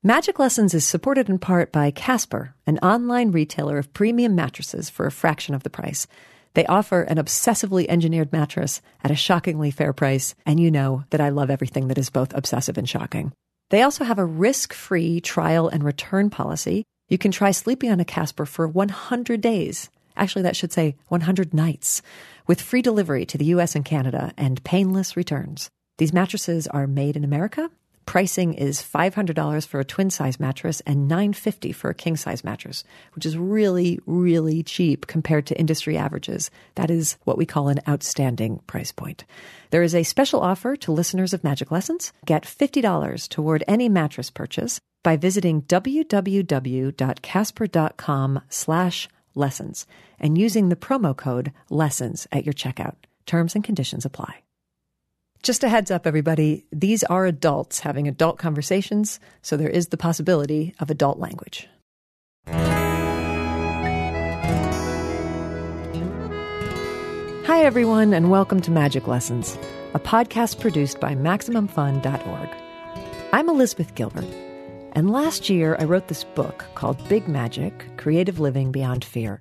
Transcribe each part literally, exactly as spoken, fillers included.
Magic Lessons is supported in part by Casper, an online retailer of premium mattresses for a fraction of the price. They offer an obsessively engineered mattress at a shockingly fair price, and you know that I love everything that is both obsessive and shocking. They also have a risk-free trial and return policy. You can try sleeping on a Casper for one hundred days. Actually, that should say one hundred nights, with free delivery to the U S and Canada and painless returns. These mattresses are made in America. Pricing is five hundred dollars for a twin-size mattress and nine hundred fifty dollars for a king-size mattress, which is really, really cheap compared to industry averages. That is what we call an outstanding price point. There is a special offer to listeners of Magic Lessons. Get fifty dollars toward any mattress purchase by visiting www.casper.com slash lessons and using the promo code LESSONS at your checkout. Terms and conditions apply. Just a heads up, everybody, these are adults having adult conversations, so there is the possibility of adult language. Hi, everyone, and welcome to Magic Lessons, a podcast produced by Maximum Fun dot org. I'm Elizabeth Gilbert, and last year I wrote this book called Big Magic: Creative Living Beyond Fear.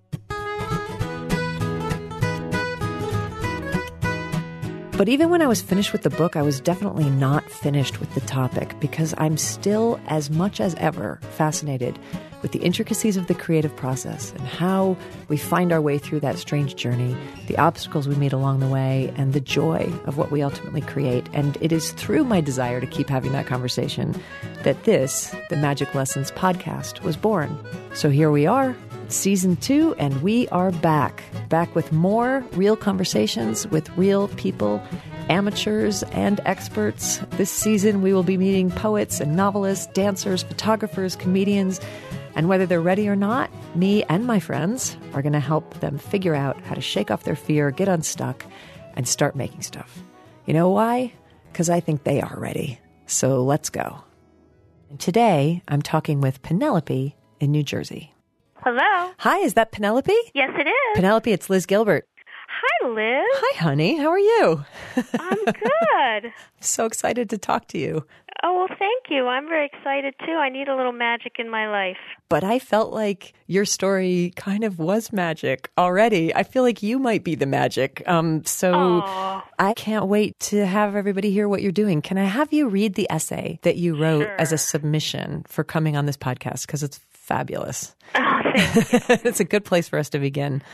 But even when I was finished with the book, I was definitely not finished with the topic because I'm still, as much as ever, fascinated with the intricacies of the creative process and how we find our way through that strange journey, the obstacles we meet along the way, and the joy of what we ultimately create. And it is through my desire to keep having that conversation that this, the Magic Lessons podcast, was born. So here we are. Season two, and we are back. Back with more real conversations with real people, amateurs and experts. This season, we will be meeting poets and novelists, dancers, photographers, comedians, and whether they're ready or not, me and my friends are going to help them figure out how to shake off their fear, get unstuck, and start making stuff. You know why? Because I think they are ready. So let's go. And today, I'm talking with Penelope in New Jersey. Hello. Hi, is that Penelope? Yes, it is. Penelope, it's Liz Gilbert. Hi, Liz. Hi, honey. How are you? I'm good. I'm so excited to talk to you. Oh, well, thank you. I'm very excited, too. I need a little magic in my life. But I felt like your story kind of was magic already. I feel like you might be the magic. Um, so Aww. I can't wait to have everybody hear what you're doing. Can I have you read the essay that you wrote Sure. as a submission for coming on this podcast? Because it's fabulous. Oh, thank you. It's a good place for us to begin.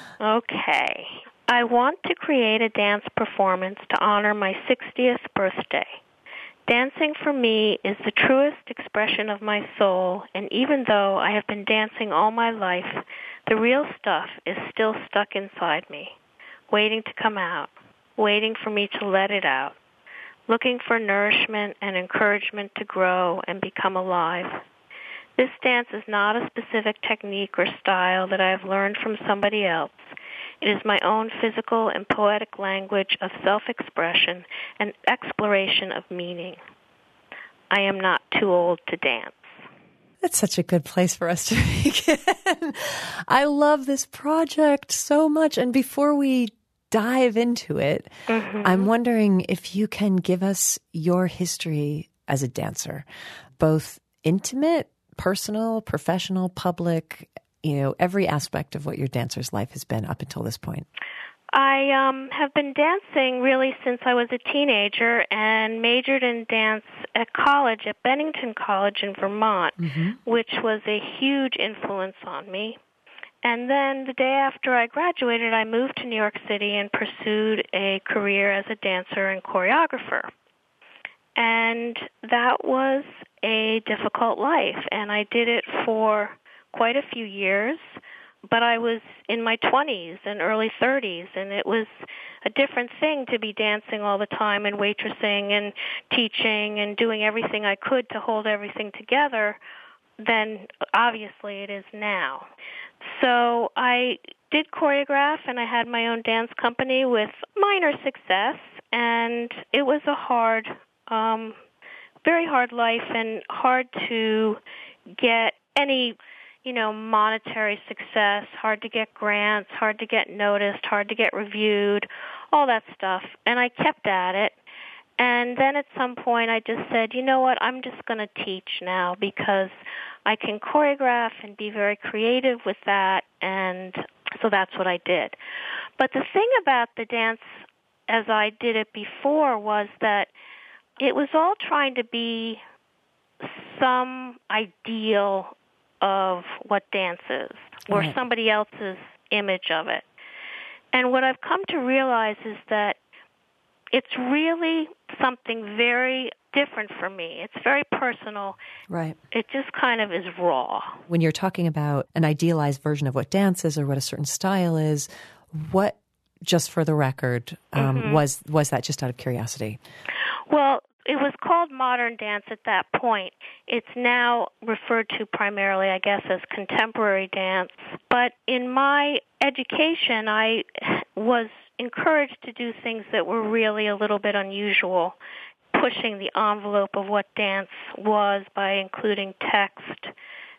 Okay. I want to create a dance performance to honor my sixtieth birthday. Dancing for me is the truest expression of my soul, and even though I have been dancing all my life, the real stuff is still stuck inside me, waiting to come out, waiting for me to let it out, looking for nourishment and encouragement to grow and become alive. This dance is not a specific technique or style that I have learned from somebody else. It is my own physical and poetic language of self-expression and exploration of meaning. I am not too old to dance. That's such a good place for us to begin. I love this project so much. And before we dive into it, mm-hmm. I'm wondering if you can give us your history as a dancer, both intimate, personal, professional, public, you know, every aspect of what your dancer's life has been up until this point. I um, have been dancing really since I was a teenager and majored in dance at college, at Bennington College in Vermont, mm-hmm. which was a huge influence on me. And then the day after I graduated, I moved to New York City and pursued a career as a dancer and choreographer. And that was a difficult life, and I did it for quite a few years, but I was in my twenties and early thirties, and it was a different thing to be dancing all the time and waitressing and teaching and doing everything I could to hold everything together than obviously it is now. So I did choreograph, and I had my own dance company with minor success, and it was a hard, um, very hard life and hard to get any you know, monetary success, hard to get grants, hard to get noticed, hard to get reviewed, all that stuff. And I kept at it. And then at some point I just said, you know what, I'm just going to teach now because I can choreograph and be very creative with that, and so that's what I did. But the thing about the dance as I did it before was that it was all trying to be some ideal of what dance is, or right. somebody else's image of it. And what I've come to realize is that it's really something very different for me. It's very personal. Right. It just kind of is raw. When you're talking about an idealized version of what dance is or what a certain style is, what, just for the record, um, mm-hmm. was was that, just out of curiosity? Well, it was called modern dance at that point. It's now referred to primarily, I guess, as contemporary dance. But in my education, I was encouraged to do things that were really a little bit unusual, pushing the envelope of what dance was by including text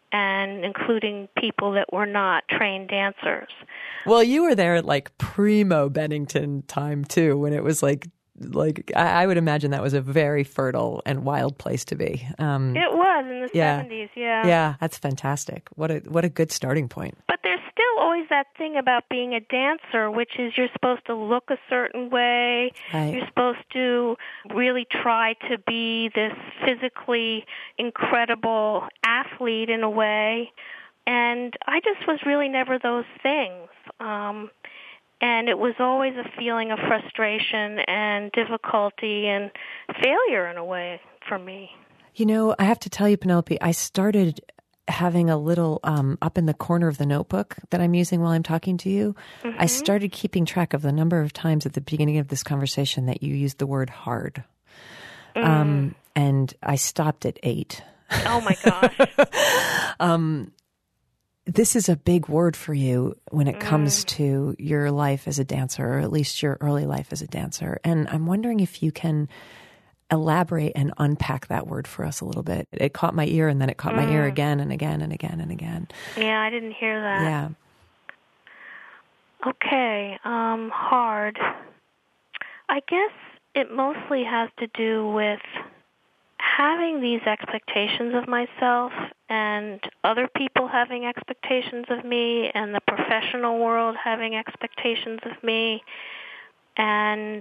and including people that were not trained dancers. Well, you were there at like primo Bennington time too, when it was like, like I, I would imagine that was a very fertile and wild place to be. Um, it was in the yeah, seventies, yeah. Yeah, that's fantastic. What a what a good starting point. But there's still always that thing about being a dancer, which is you're supposed to look a certain way. Right. You're supposed to really try to be this physically incredible athlete in a way. And I just was really never those things. Um, and it was always a feeling of frustration and difficulty and failure in a way for me. You know, I have to tell you, Penelope, I started having a little um, up in the corner of the notebook that I'm using while I'm talking to you. Mm-hmm. I started keeping track of the number of times at the beginning of this conversation that you used the word hard. Mm. Um, and I stopped at eight. Oh, my gosh. um, this is a big word for you when it comes mm. to your life as a dancer, or at least your early life as a dancer. And I'm wondering if you can elaborate and unpack that word for us a little bit. It caught my ear, and then it caught mm. my ear again and again and again and again. Yeah, I didn't hear that. Yeah. Okay, um, hard. I guess it mostly has to do with having these expectations of myself and other people having expectations of me and the professional world having expectations of me, and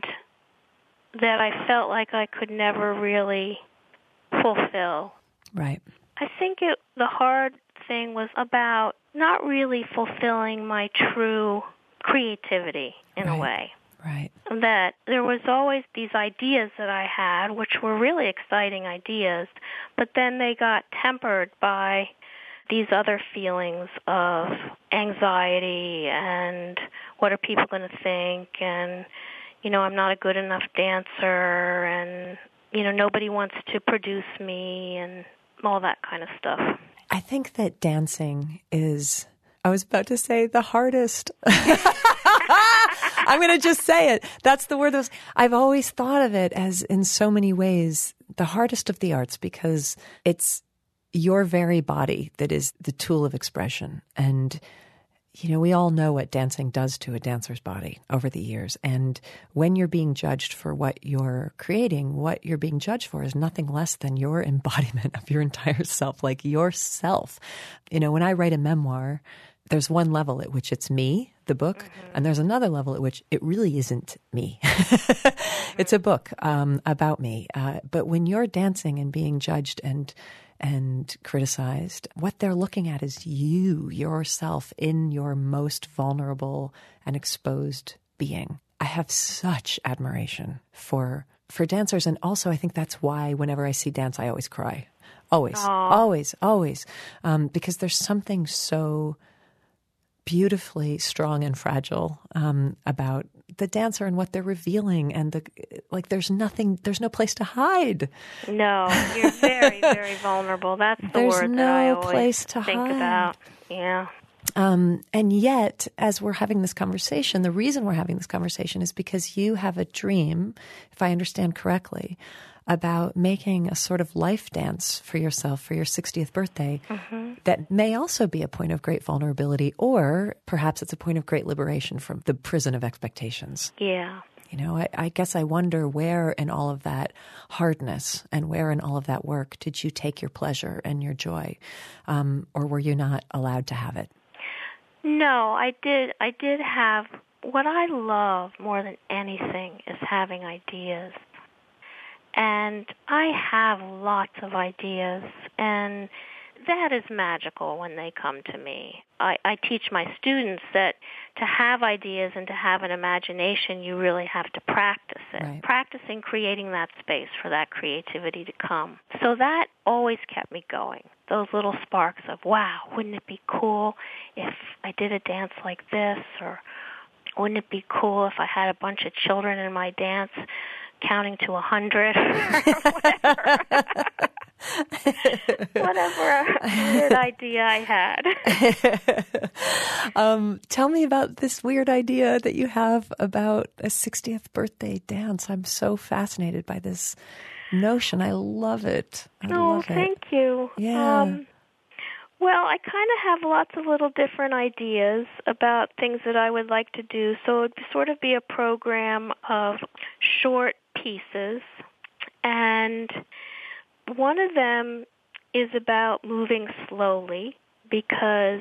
that I felt like I could never really fulfill. Right. I think it, the hard thing was about not really fulfilling my true creativity in right. a way. Right. That there was always these ideas that I had, which were really exciting ideas, but then they got tempered by these other feelings of anxiety and what are people going to think, and you know, I'm not a good enough dancer, and, you know, nobody wants to produce me, and all that kind of stuff. I think that dancing is, I was about to say, the hardest. I'm going to just say it. That's the word. That was, I've always thought of it as, in so many ways, the hardest of the arts, because it's your very body that is the tool of expression. And you know, we all know what dancing does to a dancer's body over the years. And when you're being judged for what you're creating, what you're being judged for is nothing less than your embodiment of your entire self, like yourself. You know, when I write a memoir, there's one level at which it's me, the book, mm-hmm. and there's another level at which it really isn't me. mm-hmm. It's a book um, about me. Uh, but when you're dancing and being judged and and criticized, what they're looking at is you, yourself, in your most vulnerable and exposed being. I have such admiration for for dancers, and also I think that's why whenever I see dance, I always cry. Always, Aww. always, always. Um, because there's something so beautifully strong and fragile um, about the dancer and what they're revealing, and the like. There's nothing. There's no place to hide. No, you're very, very vulnerable. That's the there's word no that I always place to think hide. about. Yeah. Um, and yet, as we're having this conversation, the reason we're having this conversation is because you have a dream, if I understand correctly, about making a sort of life dance for yourself for your sixtieth birthday mm-hmm. that may also be a point of great vulnerability, or perhaps it's a point of great liberation from the prison of expectations. Yeah. You know, I, I guess I wonder where in all of that hardness and where in all of that work did you take your pleasure and your joy, um, or were you not allowed to have it? No, I did. I did have, what I love more than anything is having ideas. And I have lots of ideas, and that is magical when they come to me. I, I teach my students that to have ideas and to have an imagination, you really have to practice it. Right. Practicing creating that space for that creativity to come. So that always kept me going. Those little sparks of, wow, wouldn't it be cool if I did a dance like this? Or wouldn't it be cool if I had a bunch of children in my dance counting to a hundred? Whatever. Whatever weird idea I had. um, tell me about this weird idea that you have about a sixtieth birthday dance. I'm so fascinated by this notion. I love it. I oh, love it. Thank you. Yeah. Um, well, I kind of have lots of little different ideas about things that I would like to do. So it would sort of be a program of short pieces, and one of them is about moving slowly, because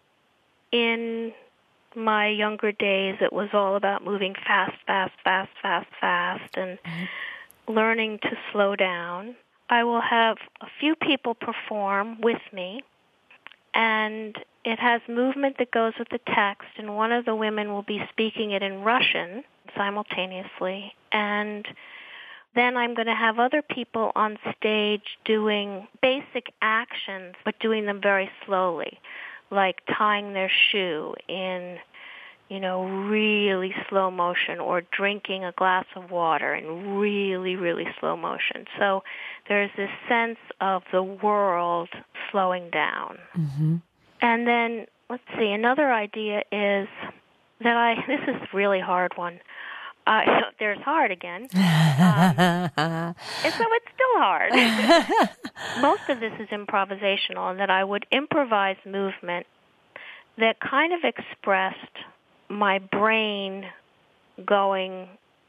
in my younger days it was all about moving fast, fast, fast, fast, fast, and mm-hmm. learning to slow down. I will have a few people perform with me, and it has movement that goes with the text, and one of the women will be speaking it in Russian simultaneously, and then I'm going to have other people on stage doing basic actions, but doing them very slowly, like tying their shoe in, you know, really slow motion, or drinking a glass of water in really, really slow motion. So there's this sense of the world slowing down. Mm-hmm. And then, let's see, another idea is that I, this is a really hard one. Uh, so there's hard again. Um, and so it's still hard. Most of this is improvisational, and that I would improvise movement that kind of expressed my brain going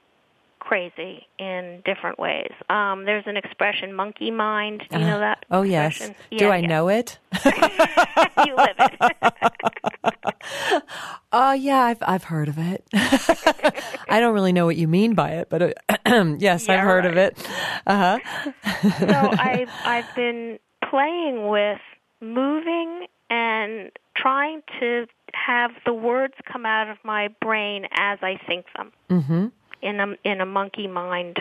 crazy in different ways. Um, there's an expression, monkey mind. Do you uh, know that Oh, expression? yes. Do yeah, I yeah. know it? You live it. Oh, yeah, I've I've heard of it. I don't really know what you mean by it, but uh, yes, yeah, I've heard right. of it. Uh-huh. So I've, I've been playing with moving and trying to have the words come out of my brain as I think them, mm-hmm. in a in a monkey mind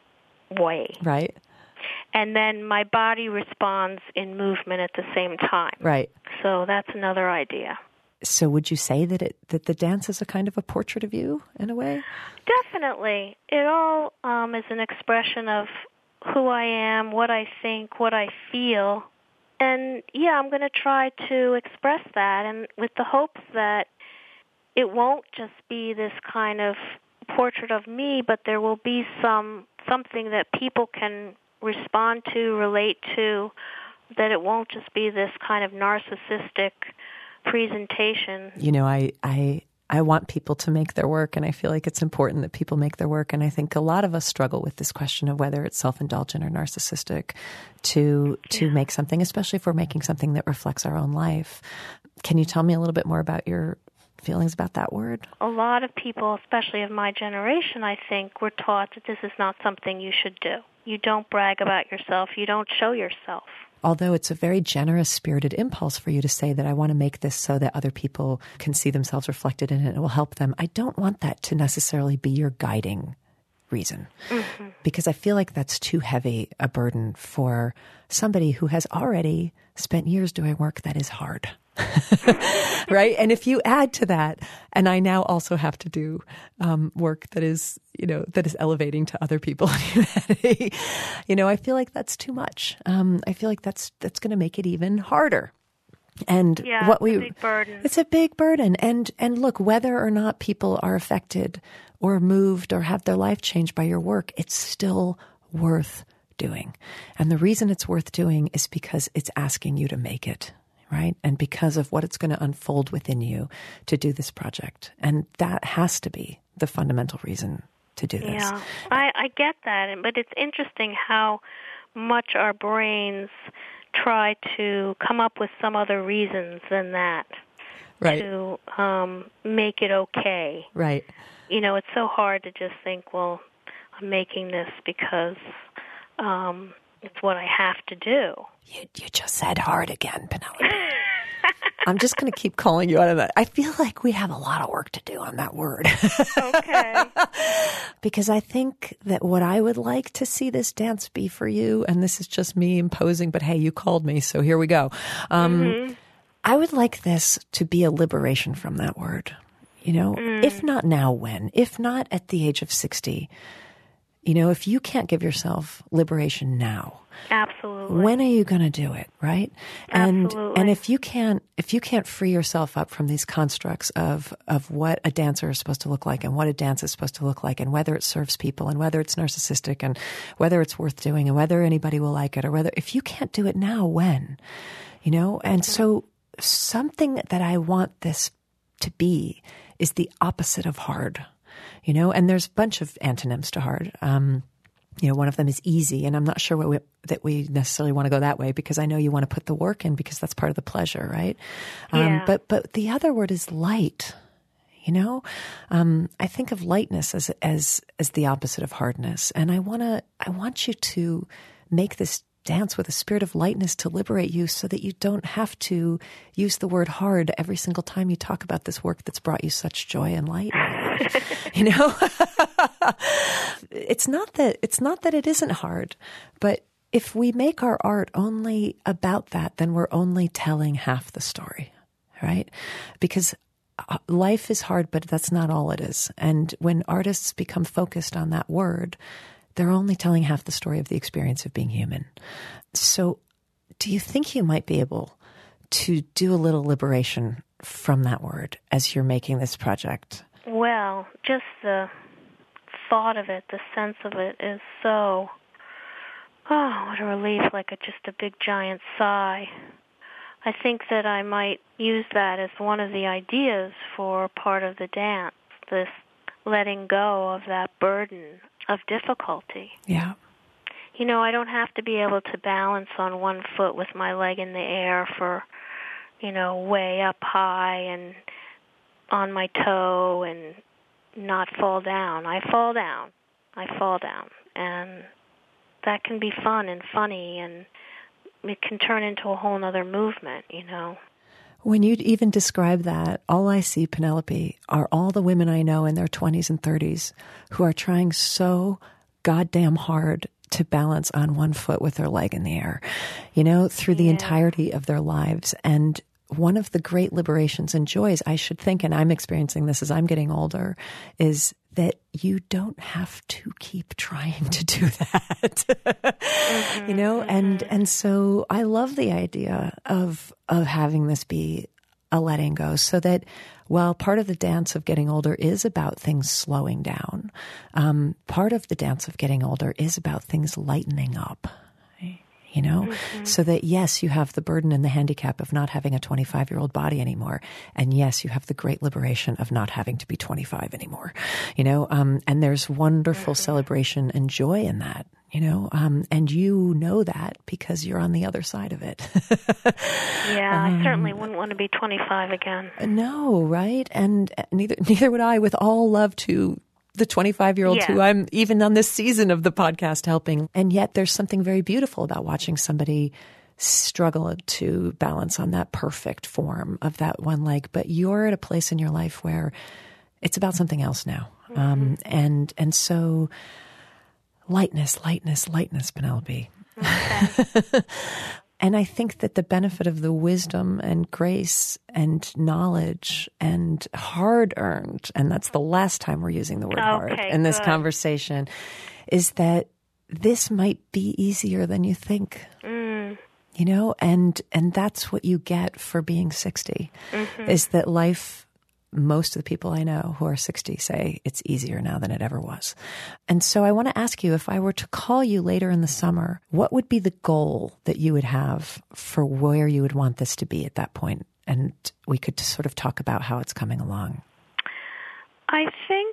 way. Right. And then my body responds in movement at the same time. Right. So that's another idea. So would you say that it that the dance is a kind of a portrait of you in a way? Definitely. It all um, is an expression of who I am, what I think, what I feel. And, yeah, I'm going to try to express that, and with the hopes that it won't just be this kind of portrait of me, but there will be some something that people can respond to, relate to, that it won't just be this kind of narcissistic presentation. You know, I, I I want people to make their work, and I feel like it's important that people make their work. And I think a lot of us struggle with this question of whether it's self-indulgent or narcissistic to to yeah. make something, especially if we're making something that reflects our own life. Can you tell me a little bit more about your feelings about that word? A lot of people, especially of my generation, I think, were taught that this is not something you should do. You don't brag about yourself. You don't show yourself. Although it's a very generous, spirited impulse for you to say that I want to make this so that other people can see themselves reflected in it and it will help them, I don't want that to necessarily be your guiding reason. Mm-hmm. Because I feel like that's too heavy a burden for somebody who has already spent years doing work that is hard. Right? And if you add to that, and I now also have to do um, work that is, you know, that is elevating to other people in humanity, you know, I feel like that's too much. Um, I feel like that's that's going to make it even harder. And yeah, what we, it's a big burden. It's a big burden. And and look, whether or not people are affected or moved or have their life changed by your work, it's still worth doing. And the reason it's worth doing is because it's asking you to make it. Right? And because of what it's going to unfold within you to do this project. And that has to be the fundamental reason to do this. Yeah, I, I get that, but it's interesting how much our brains try to come up with some other reasons than that right. to um, make it okay. Right. You know, it's so hard to just think, well, I'm making this because um, it's what I have to do. You, you just said hard again, Penelope. I'm just going to keep calling you out of that. I feel like we have a lot of work to do on that word. Okay. Because I think that what I would like to see this dance be for you, and this is just me imposing, but hey, you called me, so here we go. Um, mm-hmm. I would like this to be a liberation from that word. You know, mm. if not now, when? If not at the age of sixty, you know, if you can't give yourself liberation now, absolutely, when are you going to do it, right? Absolutely. And and if you can't if you can't free yourself up from these constructs of of what a dancer is supposed to look like and what a dance is supposed to look like and whether it serves people and whether it's narcissistic and whether it's worth doing and whether anybody will like it or whether if you can't do it now, when? You know, and mm-hmm. so something that I want this to be is the opposite of hard. You know, and there's a bunch of antonyms to hard. Um, you know, one of them is easy, and I'm not sure what we, that we necessarily want to go that way because I know you want to put the work in because that's part of the pleasure, right? Um, yeah. But but the other word is light. You know, um, I think of lightness as as as the opposite of hardness, and I wanna I want you to make this dance with a spirit of lightness to liberate you so that you don't have to use the word hard every single time you talk about this work that's brought you such joy and light. You know, it's not that it's not that it isn't hard, but if we make our art only about that, then we're only telling half the story, right? Because life is hard, but that's not all it is. And when artists become focused on that word, they're only telling half the story of the experience of being human. So do you think you might be able to do a little liberation from that word as you're making this project? Well, just the thought of it, the sense of it is so, oh, what a relief, like a, just a big giant sigh. I think that I might use that as one of the ideas for part of the dance, this letting go of that burden of difficulty. Yeah. You know, I don't have to be able to balance on one foot with my leg in the air for, you know, way up high and on my toe and not fall down. I fall down. I fall down. And that can be fun and funny, and it can turn into a whole other movement, you know. When you even describe that, all I see, Penelope, are all the women I know in their twenties and thirties who are trying so goddamn hard to balance on one foot with their leg in the air, you know, through the yeah. entirety of their lives. And one of the great liberations and joys, I should think, and I'm experiencing this as I'm getting older, is that you don't have to keep trying to do that. mm-hmm, you know, mm-hmm. and and so I love the idea of of having this be a letting go, so that while part of the dance of getting older is about things slowing down, um, part of the dance of getting older is about things lightening up. You know, mm-hmm. so that, yes, you have the burden and the handicap of not having a twenty-five-year-old body anymore. And yes, you have the great liberation of not having to be twenty-five anymore, you know, um, and there's wonderful mm-hmm. celebration and joy in that, you know, um, and you know that because you're on the other side of it. yeah, um, I certainly wouldn't want to be twenty-five again. No, right? And neither, neither would I, with all love to the twenty-five-year-olds yeah. who I'm even on this season of the podcast helping. And yet there's something very beautiful about watching somebody struggle to balance on that perfect form of that one leg. But you're at a place in your life where it's about something else now. Mm-hmm. Um, and and so lightness, lightness, lightness, Penelope. Okay. And I think that the benefit of the wisdom and grace and knowledge and hard-earned, and that's the last time we're using the word okay, hard in this good. conversation, is that this might be easier than you think. Mm. You know, and and that's what you get for being sixty, mm-hmm. is that life, most of the people I know who are sixty say it's easier now than it ever was. And so I want to ask you, if I were to call you later in the summer, what would be the goal that you would have for where you would want this to be at that point? And we could just sort of talk about how it's coming along. I think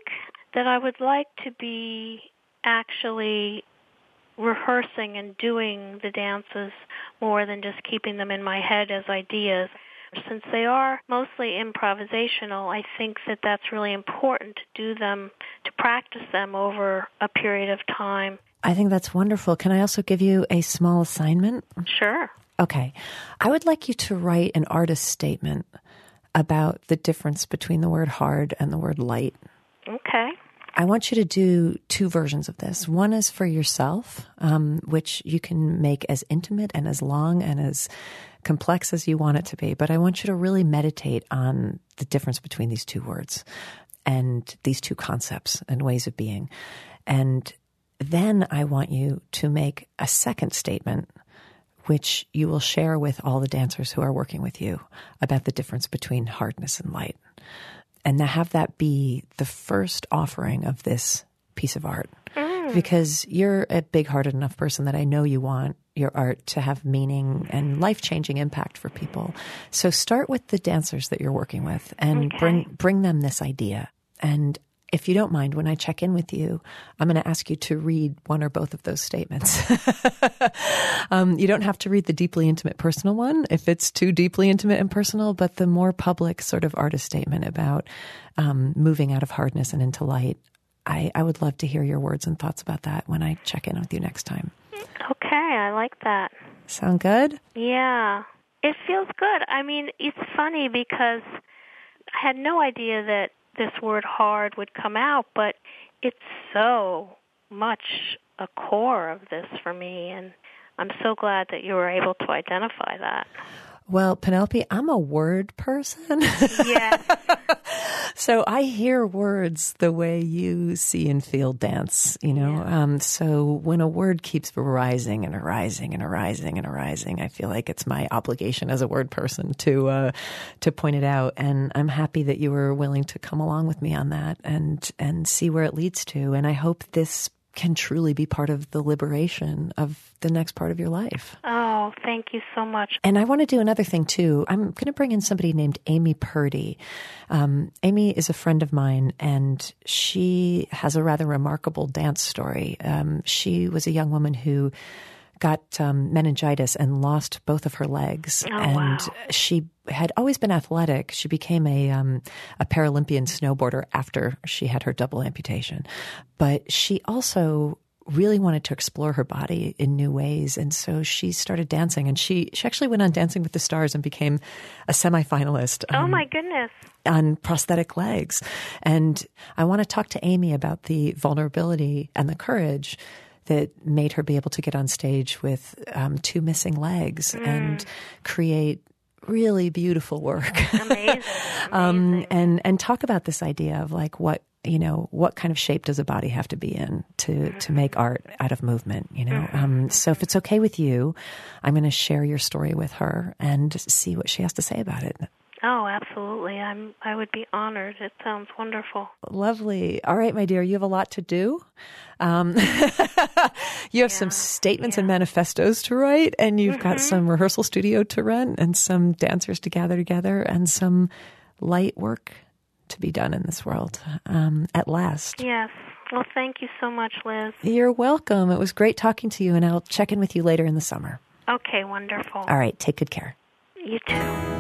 that I would like to be actually rehearsing and doing the dances more than just keeping them in my head as ideas. Since they are mostly improvisational, I think that that's really important to do them, to practice them over a period of time. I think that's wonderful. Can I also give you a small assignment? Sure. Okay. I would like you to write an artist statement about the difference between the word hard and the word light. Okay. I want you to do two versions of this. One is for yourself, um, which you can make as intimate and as long and as complex as you want it to be. But I want you to really meditate on the difference between these two words and these two concepts and ways of being. And then I want you to make a second statement, which you will share with all the dancers who are working with you about the difference between hardness and light. And to have that be the first offering of this piece of art. Mm. Because you're a big-hearted enough person that I know you want your art to have meaning and life-changing impact for people. So start with the dancers that you're working with and okay. bring bring them this idea. And if you don't mind, when I check in with you, I'm going to ask you to read one or both of those statements. um, you don't have to read the deeply intimate personal one if it's too deeply intimate and personal, but the more public sort of artist statement about um, moving out of hardness and into light. I, I would love to hear your words and thoughts about that when I check in with you next time. Okay, I like that. Sound good? Yeah. It feels good. I mean, it's funny because I had no idea that this word hard would come out, but it's so much a core of this for me, and I'm so glad that you were able to identify that. Well, Penelope, I'm a word person. Yes. So I hear words the way you see and feel dance, you know. Yeah. Um, so when a word keeps arising and arising and arising and arising, I feel like it's my obligation as a word person to uh, to point it out. And I'm happy that you were willing to come along with me on that and and see where it leads to. And I hope this can truly be part of the liberation of the next part of your life. Oh, thank you so much. And I want to do another thing, too. I'm going to bring in somebody named Amy Purdy. Um, Amy is a friend of mine, and she has a rather remarkable dance story. Um, she was a young woman who got um, meningitis and lost both of her legs. Oh, and wow. She had always been athletic. She became a um, a Paralympian snowboarder after she had her double amputation. But she also really wanted to explore her body in new ways. And so she started dancing. And she, she actually went on Dancing with the Stars and became a semifinalist. Um, oh, my goodness. On prosthetic legs. And I want to talk to Amy about the vulnerability and the courage that made her be able to get on stage with um, two missing legs mm. and create really beautiful work. Amazing. Amazing. um, and and talk about this idea of like what you know what kind of shape does a body have to be in to mm-hmm. to make art out of movement. You know, mm-hmm. um, so if it's okay with you, I'm going to share your story with her and see what she has to say about it. Oh, absolutely. I'm. I would be honored. It sounds wonderful. Lovely. All right, my dear, you have a lot to do. Um, you have yeah. some statements yeah. and manifestos to write, and you've mm-hmm. got some rehearsal studio to rent, and some dancers to gather together, and some light work to be done in this world um, at last. Yes. Well, thank you so much, Liz. You're welcome. It was great talking to you, and I'll check in with you later in the summer. Okay, wonderful. All right, take good care. You too.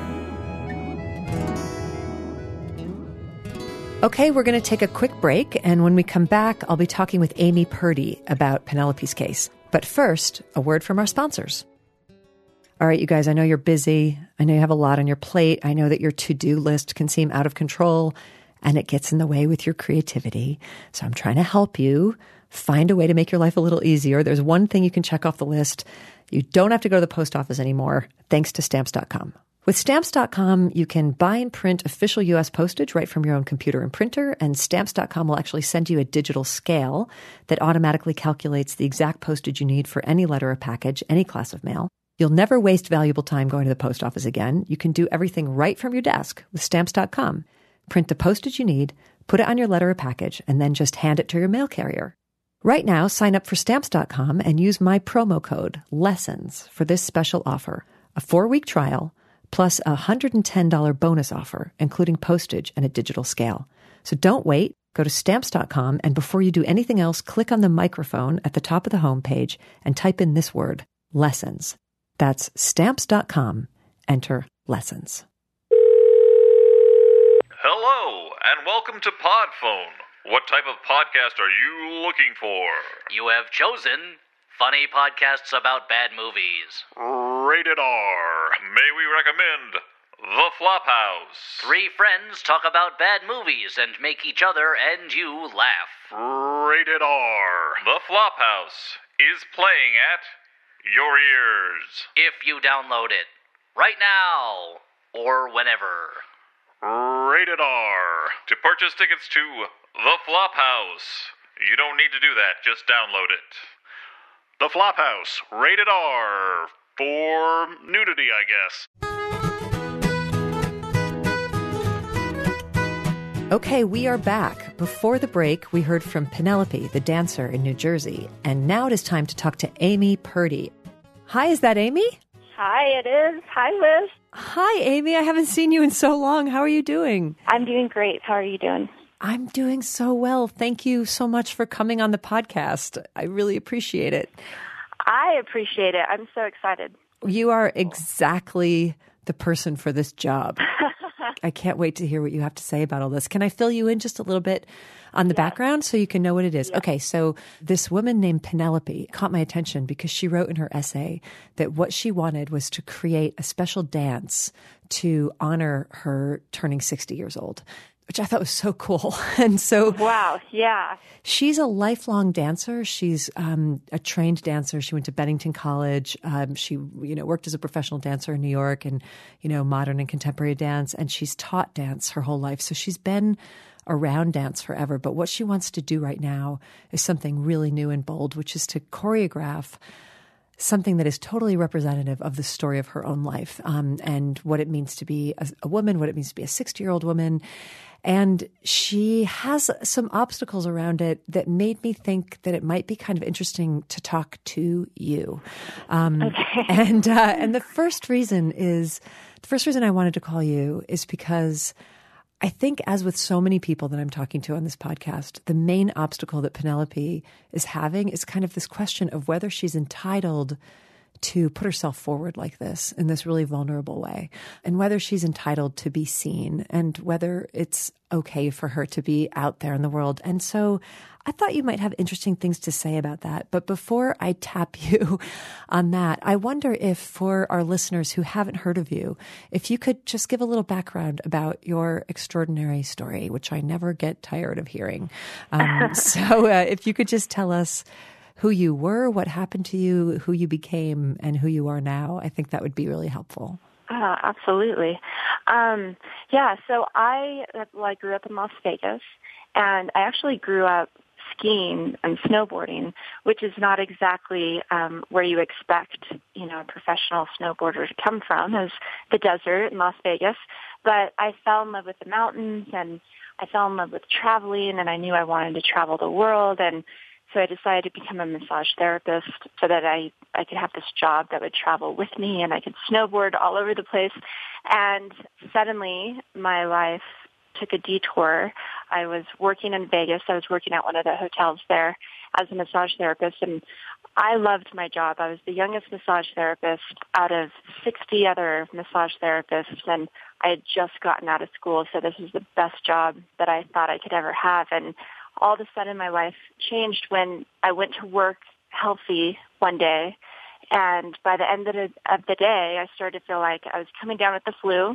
Okay, we're going to take a quick break, and when we come back, I'll be talking with Amy Purdy about Penelope's case. But first, a word from our sponsors. All right, you guys, I know you're busy. I know you have a lot on your plate. I know that your to-do list can seem out of control, and it gets in the way with your creativity. So I'm trying to help you find a way to make your life a little easier. There's one thing you can check off the list. You don't have to go to the post office anymore, thanks to Stamps dot com. With Stamps dot com, you can buy and print official U S postage right from your own computer and printer, and Stamps dot com will actually send you a digital scale that automatically calculates the exact postage you need for any letter or package, any class of mail. You'll never waste valuable time going to the post office again. You can do everything right from your desk with Stamps dot com. Print the postage you need, put it on your letter or package, and then just hand it to your mail carrier. Right now, sign up for Stamps dot com and use my promo code, LESSONS, for this special offer. A four-week trial, plus a one hundred ten dollars bonus offer, including postage and a digital scale. So don't wait. Go to Stamps dot com, and before you do anything else, click on the microphone at the top of the homepage and type in this word, lessons. That's Stamps dot com. Enter lessons. Hello, and welcome to Podphone. What type of podcast are you looking for? You have chosen funny podcasts about bad movies. Rated R. May we recommend The Flophouse? Three friends talk about bad movies and make each other and you laugh. Rated R. The Flophouse is playing at your ears. If you download it right now or whenever. Rated R. To purchase tickets to The Flophouse, you don't need to do that, just download it. The Flophouse, rated R, for nudity, I guess. Okay, we are back. Before the break, we heard from Penelope, the dancer in New Jersey. And now it is time to talk to Amy Purdy. Hi, is that Amy? Hi, it is. Hi, Liz. Hi, Amy. I haven't seen you in so long. How are you doing? I'm doing great. How are you doing? I'm doing so well. Thank you so much for coming on the podcast. I really appreciate it. I appreciate it. I'm so excited. You are exactly the person for this job. I can't wait to hear what you have to say about all this. Can I fill you in just a little bit on the yes. background so you can know what it is? Yes. Okay, so this woman named Penelope caught my attention because she wrote in her essay that what she wanted was to create a special dance to honor her turning sixty years old, which I thought was so cool. And so wow, yeah. She's a lifelong dancer. She's um, a trained dancer. She went to Bennington College. Um, she, you know, worked as a professional dancer in New York and, you know, modern and contemporary dance. And she's taught dance her whole life. So she's been around dance forever. But what she wants to do right now is something really new and bold, which is to choreograph something that is totally representative of the story of her own life, um, and what it means to be a, a woman, what it means to be a sixty-year-old woman. And she has some obstacles around it that made me think that it might be kind of interesting to talk to you. Um, okay. And uh, and the first reason is the first reason I wanted to call you is because I think, as with so many people that I'm talking to on this podcast, the main obstacle that Penelope is having is kind of this question of whether she's entitled to put herself forward like this in this really vulnerable way, and whether she's entitled to be seen, and whether it's okay for her to be out there in the world. And so I thought you might have interesting things to say about that. But before I tap you on that, I wonder if, for our listeners who haven't heard of you, if you could just give a little background about your extraordinary story, which I never get tired of hearing. Um, so uh, if you could just tell us who you were, what happened to you, who you became, and who you are now, I think that would be really helpful. Uh, absolutely. Um, yeah, so I, well, I grew up in Las Vegas, and I actually grew up skiing and snowboarding, which is not exactly um, where you expect, you know, a professional snowboarder to come from, is the desert in Las Vegas. But I fell in love with the mountains, and I fell in love with traveling, and I knew I wanted to travel the world, and so I decided to become a massage therapist so that I, I could have this job that would travel with me and I could snowboard all over the place. And suddenly my life took a detour. I was working in Vegas. I was working at one of the hotels there as a massage therapist, and I loved my job. I was the youngest massage therapist out of sixty other massage therapists, and I had just gotten out of school, so this was the best job that I thought I could ever have. And all of a sudden my life changed when I went to work healthy one day, and by the end of the, of the day, I started to feel like I was coming down with the flu,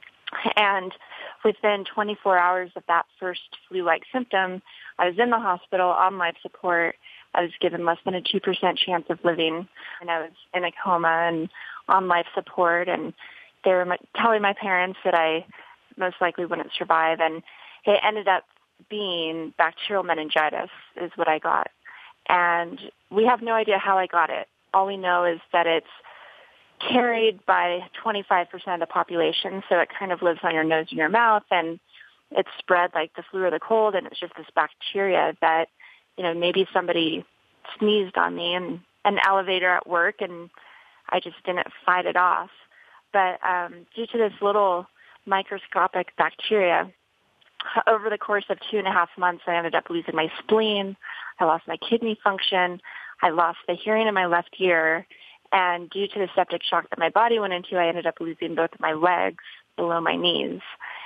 and within twenty-four hours of that first flu-like symptom, I was in the hospital on life support. I was given less than a two percent chance of living, and I was in a coma and on life support, and they were telling my parents that I most likely wouldn't survive, and it ended up being bacterial meningitis is what I got. And we have no idea how I got it. All we know is that it's carried by twenty-five percent of the population, so it kind of lives on your nose and your mouth, and it's spread like the flu or the cold, and it's just this bacteria that, you know, maybe somebody sneezed on me in an elevator at work, and I just didn't fight it off. But um, due to this little microscopic bacteria, over the course of two and a half months, I ended up losing my spleen. I lost my kidney function. I lost the hearing in my left ear. And due to the septic shock that my body went into, I ended up losing both of my legs below my knees.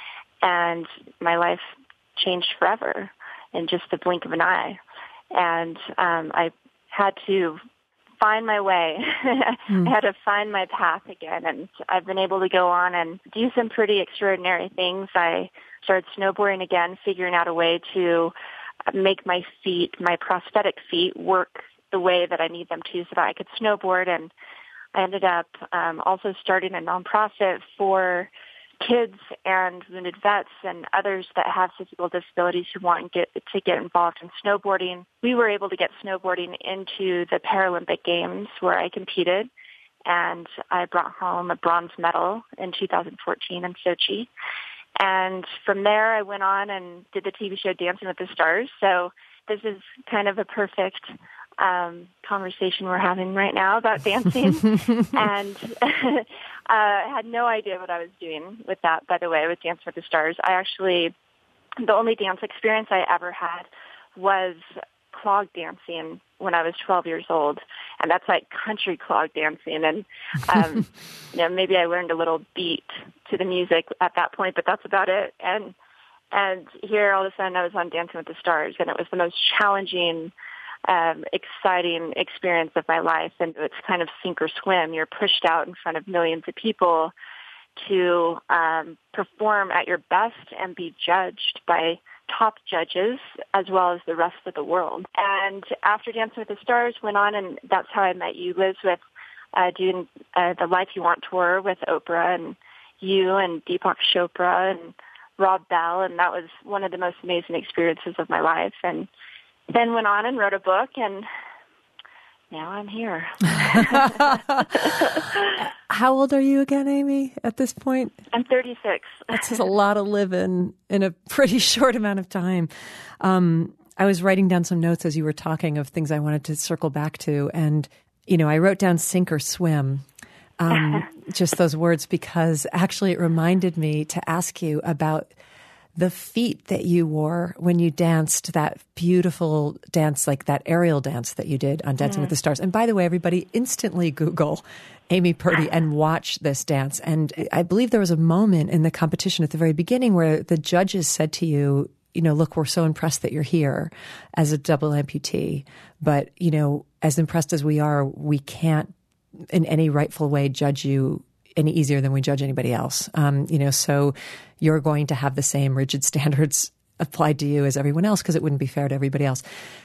And my life changed forever in just the blink of an eye. And um, I had to find my way. mm. I had to find my path again. And I've been able to go on and do some pretty extraordinary things. I started snowboarding again, figuring out a way to make my feet, my prosthetic feet, work the way that I need them to so that I could snowboard. And I ended up um, also starting a nonprofit for kids and wounded vets and others that have physical disabilities who want to get, to get involved in snowboarding. We were able to get snowboarding into the Paralympic Games where I competed, and I brought home a bronze medal in two thousand fourteen in Sochi. And from there, I went on and did the T V show Dancing with the Stars. So this is kind of a perfect um, conversation we're having right now about dancing. and uh, I had no idea what I was doing with that, by the way, with Dancing with the Stars. I actually, the only dance experience I ever had was clog dancing when I was twelve years old. And that's like country clog dancing. And, um, you know, maybe I learned a little beat to the music at that point, but that's about it. And, and here all of a sudden I was on Dancing with the Stars, and it was the most challenging, um, exciting experience of my life. And it's kind of sink or swim. You're pushed out in front of millions of people to um, perform at your best and be judged by top judges as well as the rest of the world. And after Dancing with the Stars, went on, and that's how I met you, Liz, with uh, doing uh, the Life You Want tour with Oprah and you and Deepak Chopra and Rob Bell, and that was one of the most amazing experiences of my life. And then went on and wrote a book, and now I'm here. How old are you again, Amy, at this point? I'm thirty-six. That's a lot of living in a pretty short amount of time. Um, I was writing down some notes as you were talking of things I wanted to circle back to. And, you know, I wrote down sink or swim, um, just those words, because actually it reminded me to ask you about the feet that you wore when you danced that beautiful dance, like that aerial dance that you did on Dancing mm. with the Stars. And by the way, everybody instantly Google Amy Purdy and watch this dance. And I believe there was a moment in the competition at the very beginning where the judges said to you, you know, look, we're so impressed that you're here as a double amputee, but, you know, as impressed as we are, we can't in any rightful way judge you any easier than we judge anybody else. Um, you know, so you're going to have the same rigid standards applied to you as everyone else because it wouldn't be fair to everybody else.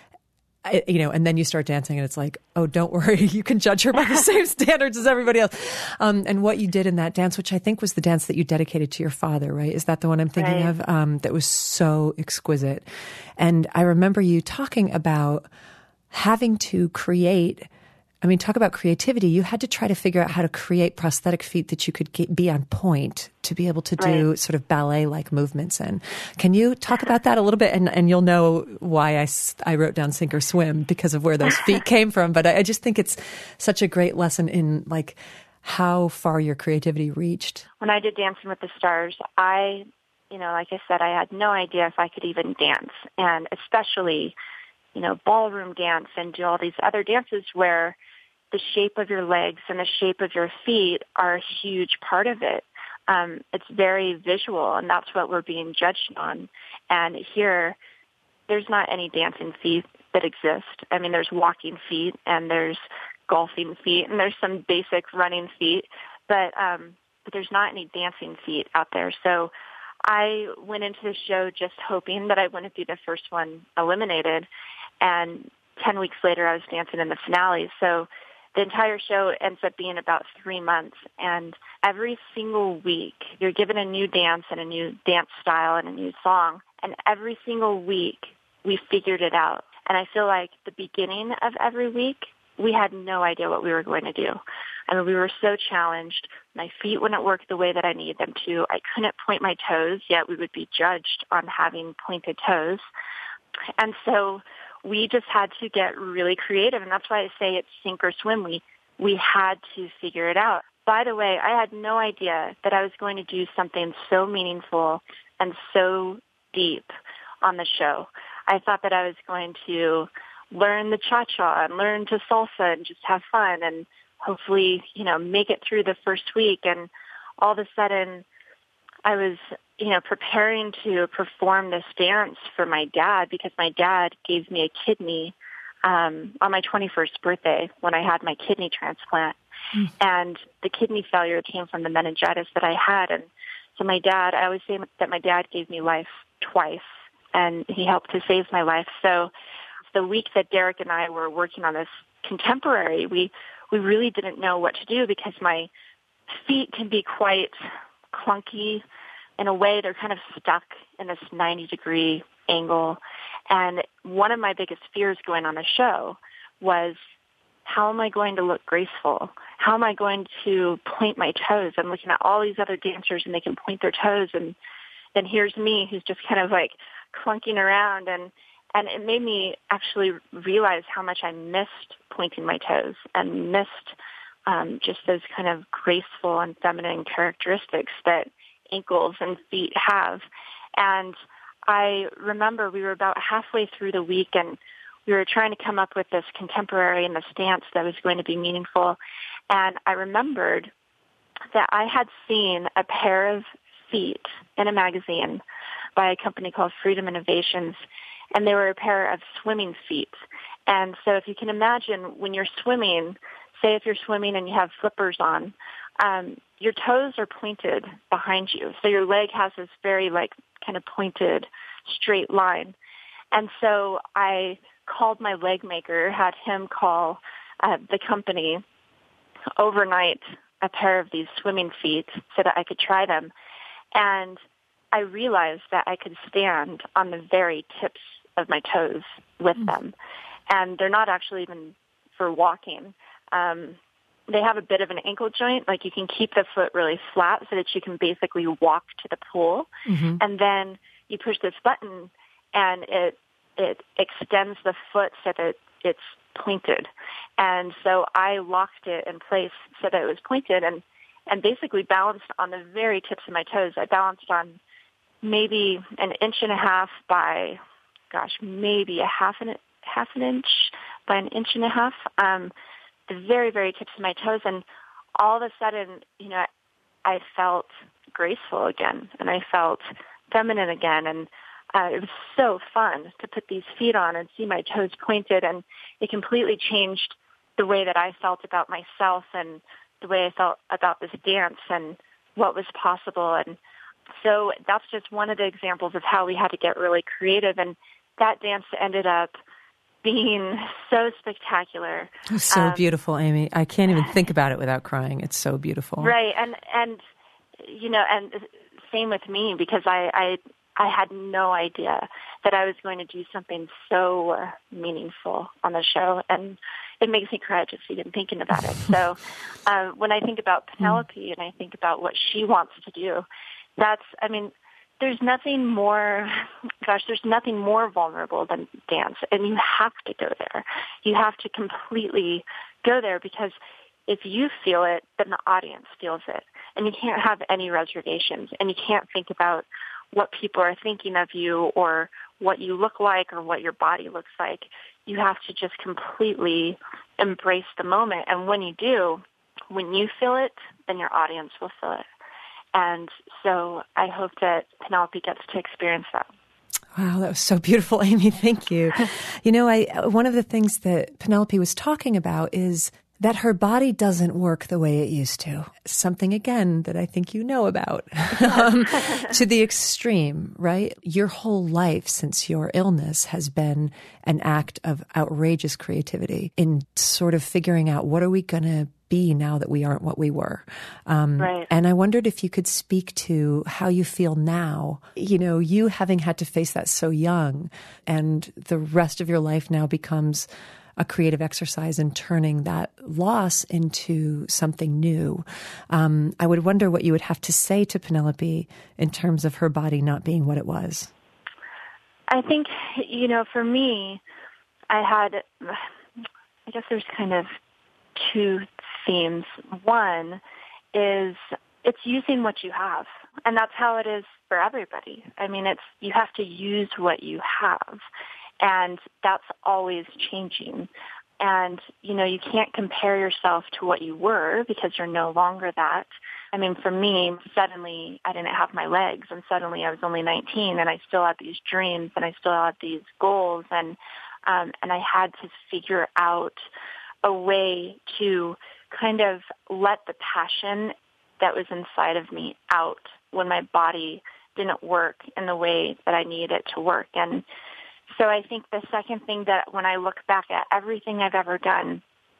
I, you know, and then you start dancing and it's like, oh, don't worry, you can judge her by the same standards as everybody else. Um, and what you did in that dance, which I think was the dance that you dedicated to your father, right? Is that the one I'm thinking right. of? Um, that was so exquisite. And I remember you talking about having to create, I mean, talk about creativity. You had to try to figure out how to create prosthetic feet that you could get, be on point to be able to do right. sort of ballet-like movements in. Can you talk about that a little bit? And, and you'll know why I, I wrote down sink or swim because of where those feet came from. But I, I just think it's such a great lesson in like how far your creativity reached. When I did Dancing with the Stars, I, you know, like I said, I had no idea if I could even dance, and especially, you know, ballroom dance and do all these other dances where the shape of your legs and the shape of your feet are a huge part of it. Um, it's very visual, and that's what we're being judged on. And here, there's not any dancing feet that exist. I mean, there's walking feet, and there's golfing feet, and there's some basic running feet, but um, but there's not any dancing feet out there. So I went into the show just hoping that I wouldn't be the first one eliminated, and ten weeks later, I was dancing in the finale. So the entire show ends up being about three months, and every single week you're given a new dance and a new dance style and a new song, and every single week we figured it out. And I feel like the beginning of every week, we had no idea what we were going to do. I mean, we were so challenged. My feet wouldn't work the way that I needed them to. I couldn't point my toes, yet we would be judged on having pointed toes. And so we just had to get really creative, and that's why I say it's sink or swim. We, we had to figure it out. By the way, I had no idea that I was going to do something so meaningful and so deep on the show. I thought that I was going to learn the cha-cha and learn to salsa and just have fun and hopefully, you know, make it through the first week. And all of a sudden, I was, you know, preparing to perform this dance for my dad because my dad gave me a kidney um, on my twenty-first birthday when I had my kidney transplant. Mm. And the kidney failure came from the meningitis that I had. And so my dad, I always say that my dad gave me life twice, and he helped to save my life. So the week that Derek and I were working on this contemporary, we, we really didn't know what to do because my feet can be quite clunky. In a way, they're kind of stuck in this ninety degree angle. And one of my biggest fears going on the show was, how am I going to look graceful? How am I going to point my toes? I'm looking at all these other dancers and they can point their toes, and then here's me who's just kind of like clunking around. And, and it made me actually realize how much I missed pointing my toes and missed um, just those kind of graceful and feminine characteristics that ankles and feet have. And I remember we were about halfway through the week and we were trying to come up with this contemporary and this dance that was going to be meaningful. And I remembered that I had seen a pair of feet in a magazine by a company called Freedom Innovations, and they were a pair of swimming feet. And so if you can imagine when you're swimming, say if you're swimming and you have flippers on, um, your toes are pointed behind you. So your leg has this very like kind of pointed straight line. And so I called my leg maker, had him call uh, the company overnight a pair of these swimming feet so that I could try them. And I realized that I could stand on the very tips of my toes with mm. them. And they're not actually even for walking. Um, they have a bit of an ankle joint, like you can keep the foot really flat so that you can basically walk to the pool. Mm-hmm. And then you push this button and it it extends the foot so that it's pointed. And so I locked it in place so that it was pointed and, and basically balanced on the very tips of my toes. I balanced on maybe an inch and a half by, gosh, maybe a half an, half an inch by an inch and a half, um, the very, very tips of my toes. And all of a sudden, you know, I felt graceful again and I felt feminine again. And Uh, it was so fun to put these feet on and see my toes pointed, and it completely changed the way that I felt about myself and the way I felt about this dance and what was possible. And so that's just one of the examples of how we had to get really creative, and that dance ended up being so spectacular. It was so um, beautiful, Amy. I can't even think about it without crying. It's so beautiful. Right, and, and you know, and same with me, because I... I I had no idea that I was going to do something so uh, meaningful on the show, and it makes me cry just even thinking about it. So uh, when I think about Penelope and I think about what she wants to do, that's, I mean, there's nothing more, gosh, there's nothing more vulnerable than dance, and you have to go there. You have to completely go there, because if you feel it, then the audience feels it, and you can't have any reservations, and you can't think about what people are thinking of you or what you look like or what your body looks like. You have to just completely embrace the moment. And when you do, when you feel it, then your audience will feel it. And so I hope that Penelope gets to experience that. Wow, that was so beautiful, Amy. Thank you. You know, I one of the things that Penelope was talking about is that her body doesn't work the way it used to. Something, again, that I think you know about. um, to the extreme, right? Your whole life since your illness has been an act of outrageous creativity in sort of figuring out, what are we going to be now that we aren't what we were? Um, right. And I wondered if you could speak to how you feel now, you know, you having had to face that so young, and the rest of your life now becomes a creative exercise in turning that loss into something new. Um, I would wonder what you would have to say to Penelope in terms of her body not being what it was. I think, you know, for me, I had, I guess there's kind of two themes. One is it's using what you have. And that's how it is for everybody. I mean, it's, you have to use what you have. And that's always changing. And, you know, you can't compare yourself to what you were because you're no longer that. I mean, for me, suddenly I didn't have my legs, and suddenly I was only nineteen, and I still had these dreams, and I still had these goals, and um, and I had to figure out a way to kind of let the passion that was inside of me out when my body didn't work in the way that I needed it to work. And so I think the second thing that when I look back at everything I've ever done,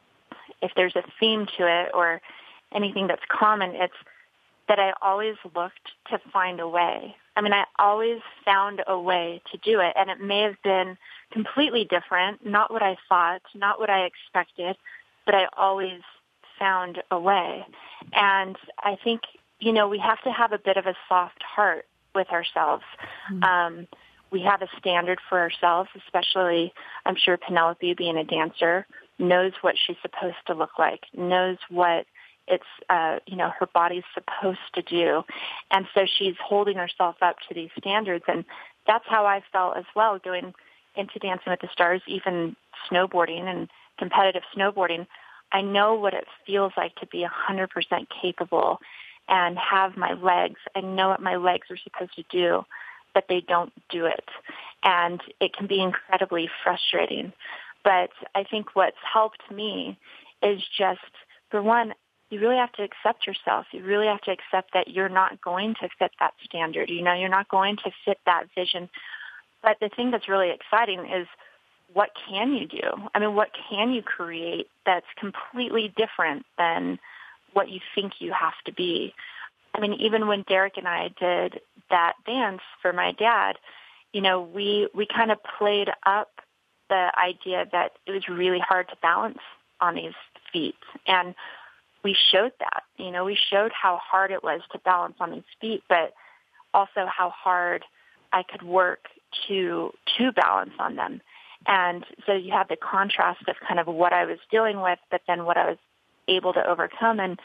if there's a theme to it or anything that's common, it's that I always looked to find a way. I mean, I always found a way to do it, and it may have been completely different, not what I thought, not what I expected, but I always found a way. And I think, you know, we have to have a bit of a soft heart with ourselves. Mm-hmm. Um, we have a standard for ourselves, especially, I'm sure Penelope, being a dancer, knows what she's supposed to look like, knows what it's, uh, you know, her body's supposed to do. And so she's holding herself up to these standards. And that's how I felt as well going into Dancing with the Stars, even snowboarding and competitive snowboarding. I know what it feels like to be one hundred percent capable and have my legs. I know what my legs are supposed to do, but they don't do it. And it can be incredibly frustrating. But I think what's helped me is just, for one, you really have to accept yourself. You really have to accept that you're not going to fit that standard. You know, you're not going to fit that vision. But the thing that's really exciting is, what can you do? I mean, what can you create that's completely different than what you think you have to be? I mean, even when Derek and I did that dance for my dad, you know, we, we kind of played up the idea that it was really hard to balance on these feet. And we showed that, you know, we showed how hard it was to balance on these feet, but also how hard I could work to, to balance on them. And so you have the contrast of kind of what I was dealing with, but then what I was able to overcome. And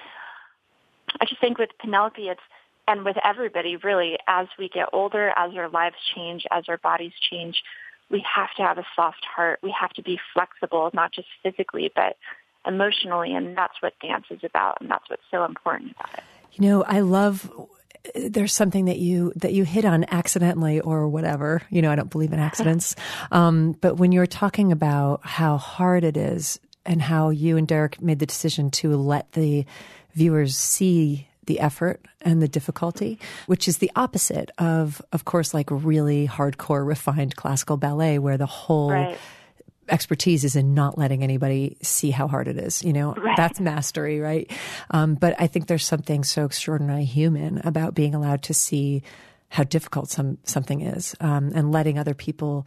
I just think with Penelope, it's, and with everybody really, as we get older, as our lives change, as our bodies change, we have to have a soft heart. We have to be flexible, not just physically, but emotionally. And that's what dance is about. And that's what's so important about it. You know, I love, there's something that you, that you hit on accidentally or whatever. You know, I don't believe in accidents. um, but when you're talking about how hard it is and how you and Derek made the decision to let the viewers see the effort and the difficulty, which is the opposite of, of course, like really hardcore, refined classical ballet, where the whole right. expertise is in not letting anybody see how hard it is. You know, right. That's mastery, right? Um, but I think there's something so extraordinarily human about being allowed to see how difficult some something is, um, and letting other people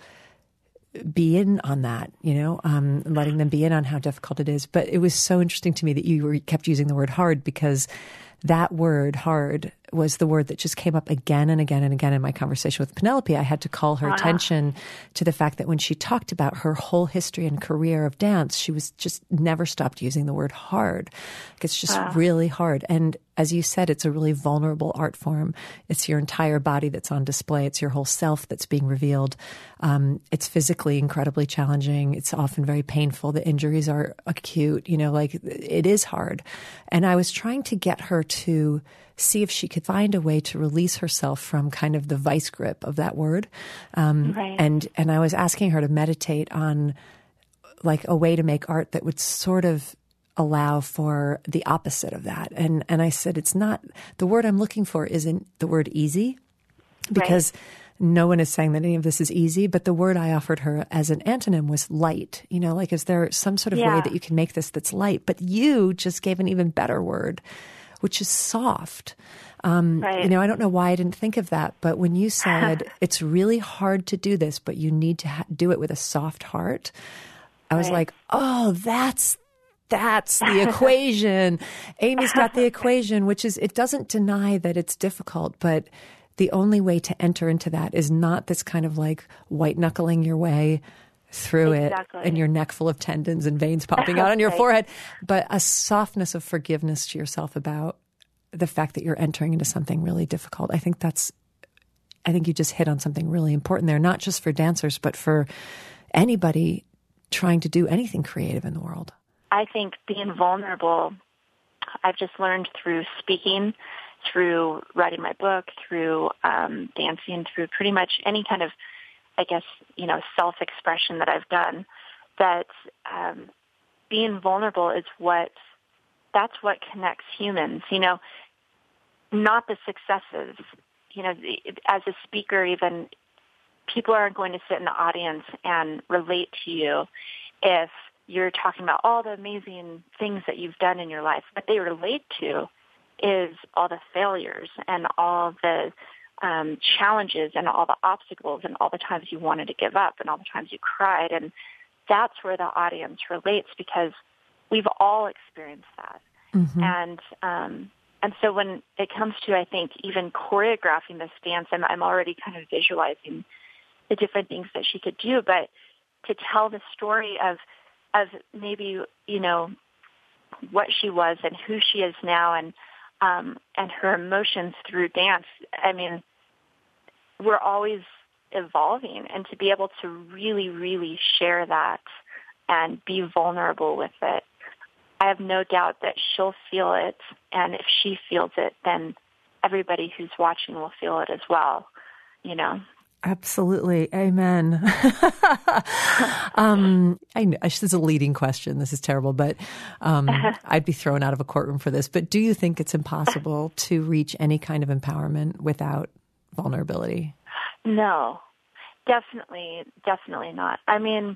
be in on that, you know, um, letting them be in on how difficult it is. But it was so interesting to me that you were, kept using the word hard, because that word hard was the word that just came up again and again and again in my conversation with Penelope. I had to call her wow. attention to the fact that when she talked about her whole history and career of dance, she was just never stopped using the word hard. It's just wow. really hard. And as you said, it's a really vulnerable art form. It's your entire body that's on display. It's your whole self that's being revealed. Um, it's physically incredibly challenging. It's often very painful. The injuries are acute, you know, like it is hard. And I was trying to get her to see if she could find a way to release herself from kind of the vice grip of that word. Um, right. And, and I was asking her to meditate on like a way to make art that would sort of allow for the opposite of that. And, and I said, it's not, the word I'm looking for isn't the word easy, because right. no one is saying that any of this is easy, but the word I offered her as an antonym was light. You know, like, is there some sort of yeah. way that you can make this that's light? But you just gave an even better word, which is soft. Um, right. You know, I don't know why I didn't think of that, but when you said it's really hard to do this, but you need to ha- do it with a soft heart, I was right. like, oh, that's, that's the equation. Amy's got the equation, which is, it doesn't deny that it's difficult, but the only way to enter into that is not this kind of like white knuckling your way through exactly. it and your neck full of tendons and veins popping out on your right. forehead, but a softness of forgiveness to yourself about the fact that you're entering into something really difficult. I think that's, I think you just hit on something really important there, not just for dancers, but for anybody trying to do anything creative in the world. I think being vulnerable, I've just learned through speaking, through writing my book, through um, dancing, through pretty much any kind of, I guess, you know, self-expression that I've done, that um, being vulnerable is what, that's what connects humans, you know, not the successes. You know, as a speaker, even people aren't going to sit in the audience and relate to you if you're talking about all the amazing things that you've done in your life. What they relate to is all the failures and all the um, challenges and all the obstacles and all the times you wanted to give up and all the times you cried. And that's where the audience relates, because we've all experienced that. Mm-hmm. And um, and so when it comes to, I think, even choreographing this dance, I'm, I'm already kind of visualizing the different things that she could do. But to tell the story of of maybe, you know, what she was and who she is now, and um, and her emotions through dance, I mean, we're always evolving, and to be able to really, really share that and be vulnerable with it, I have no doubt that she'll feel it, and if she feels it, then everybody who's watching will feel it as well, you know? Absolutely. Amen. um, I know this is a leading question. This is terrible, but um, I'd be thrown out of a courtroom for this. But do you think it's impossible to reach any kind of empowerment without vulnerability? No, definitely, definitely not. I mean,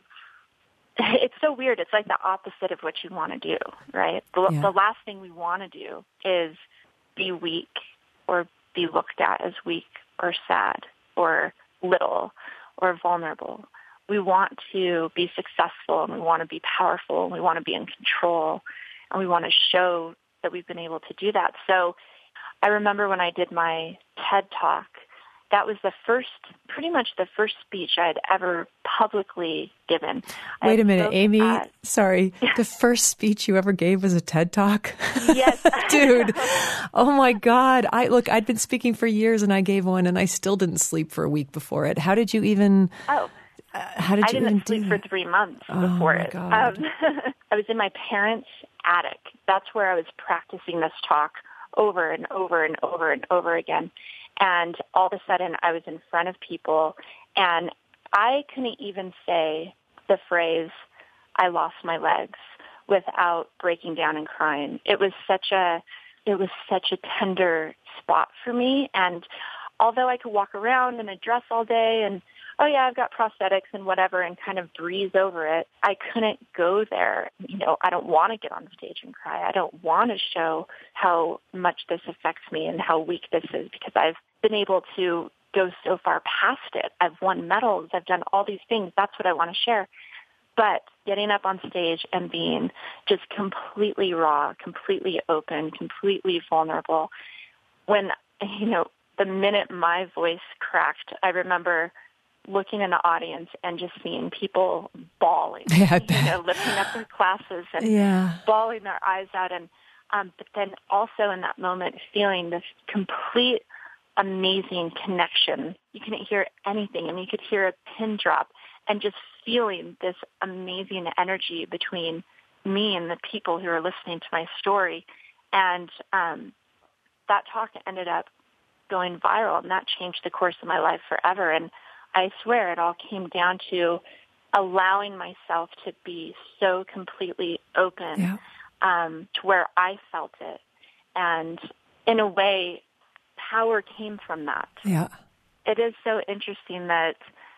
it's so weird. It's like the opposite of what you want to do, right? The, yeah. the last thing we want to do is be weak or be looked at as weak or sad or little or vulnerable. We want to be successful, and we want to be powerful, and we want to be in control, and we want to show that we've been able to do that. So I remember when I did my TED Talk, that was the first, pretty much the first speech I had ever publicly given. Wait a minute, Amy. At, sorry. The first speech you ever gave was a TED Talk? Yes. Dude. Oh my God. I look, I'd been speaking for years and I gave one and I still didn't sleep for a week before it. How did you even, oh, uh, how did I you didn't even sleep do for that? three months oh before my it. God. Um, I was in my parents' attic. That's where I was practicing this talk over and over and over and over again. And all of a sudden, I was in front of people, and I couldn't even say the phrase, "I lost my legs," without breaking down and crying. It was such a, it was such a tender spot for me. And although I could walk around in a dress all day and, oh yeah, I've got prosthetics and whatever, and kind of breeze over it, I couldn't go there. You know, I don't want to get on stage and cry. I don't want to show how much this affects me and how weak this is, because I've been able to go so far past it. I've won medals. I've done all these things. That's what I want to share. But getting up on stage and being just completely raw, completely open, completely vulnerable, when, you know, the minute my voice cracked, I remember looking in the audience and just seeing people bawling, yeah, you know, lifting up their glasses and yeah. bawling their eyes out. And um, but then also in that moment feeling this complete amazing connection. You couldn't hear anything. I mean, you could hear a pin drop, and just feeling this amazing energy between me and the people who are listening to my story. And um, that talk ended up going viral, and that changed the course of my life forever. And I swear it all came down to allowing myself to be so completely open yeah. um, to where I felt it. And in a way, power came from that. Yeah. It is so interesting that,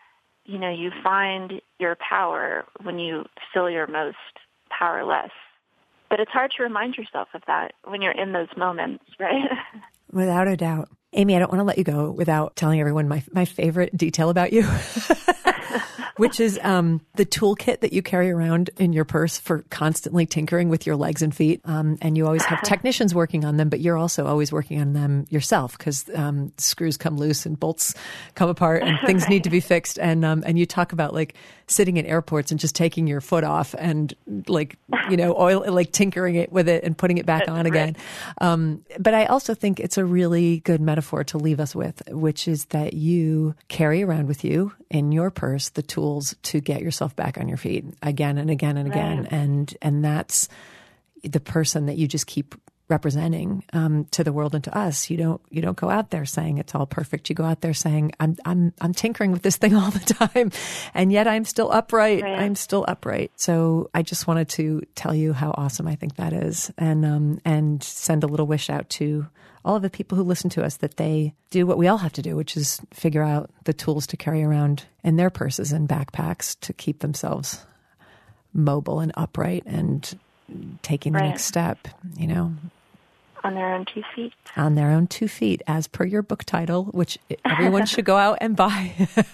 you know, you find your power when you feel your most powerless. But it's hard to remind yourself of that when you're in those moments, right? Without a doubt. Amy, I don't want to let you go without telling everyone my, my favorite detail about you. Which is um, the toolkit that you carry around in your purse for constantly tinkering with your legs and feet. Um, and you always have technicians working on them, but you're also always working on them yourself because um, screws come loose and bolts come apart and things right. need to be fixed. And um, and you talk about like sitting in airports and just taking your foot off and like, you know, oil, like tinkering it with it and putting it back on again. Um, but I also think it's a really good metaphor to leave us with, which is that you carry around with you in your purse the tools to get yourself back on your feet again and again and again. Right. And and that's the person that you just keep representing um, to the world and to us. You don't you don't go out there saying it's all perfect. You go out there saying I'm I'm I'm tinkering with this thing all the time, and yet I'm still upright. Right. I'm still upright. So I just wanted to tell you how awesome I think that is, and um and send a little wish out to all of the people who listen to us that they do what we all have to do, which is figure out the tools to carry around in their purses and backpacks to keep themselves mobile and upright and taking the right. next step, you know. On their own two feet. On their own two feet, as per your book title, which everyone should go out and buy.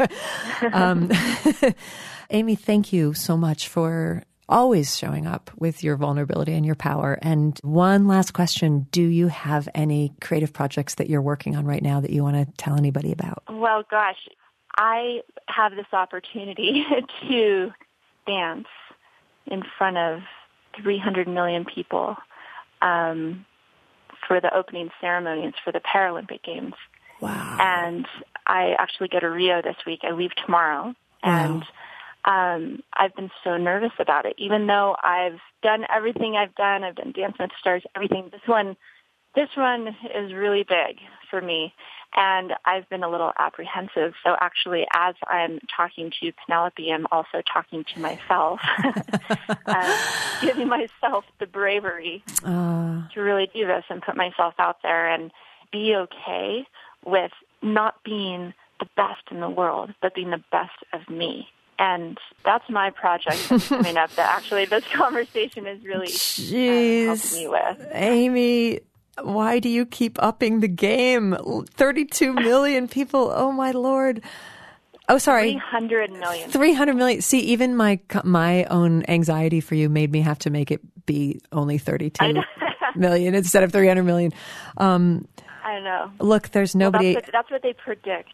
um, Amy, thank you so much for always showing up with your vulnerability and your power. And one last question. Do you have any creative projects that you're working on right now that you want to tell anybody about? Well, gosh, I have this opportunity to dance in front of three hundred million people um, for the opening ceremonies for the Paralympic Games. Wow. And I actually go to Rio this week. I leave tomorrow. Wow. And um, I've been so nervous about it. Even though I've done everything I've done, I've done Dance with the Stars, everything. This one, this one is really big for me. And I've been a little apprehensive. So actually, as I'm talking to Penelope, I'm also talking to myself, uh, giving myself the bravery uh. to really do this and put myself out there and be okay with not being the best in the world, but being the best of me. And that's my project that's coming up that actually this conversation is really uh, helping me with. Amy, why do you keep upping the game? thirty-two million people. Oh, my Lord. Oh, sorry. three hundred million. three hundred million. See, even my my own anxiety for you made me have to make it be only thirty-two million instead of three hundred million. Um, I know. Look, there's nobody. Well, that's, what, that's what they predict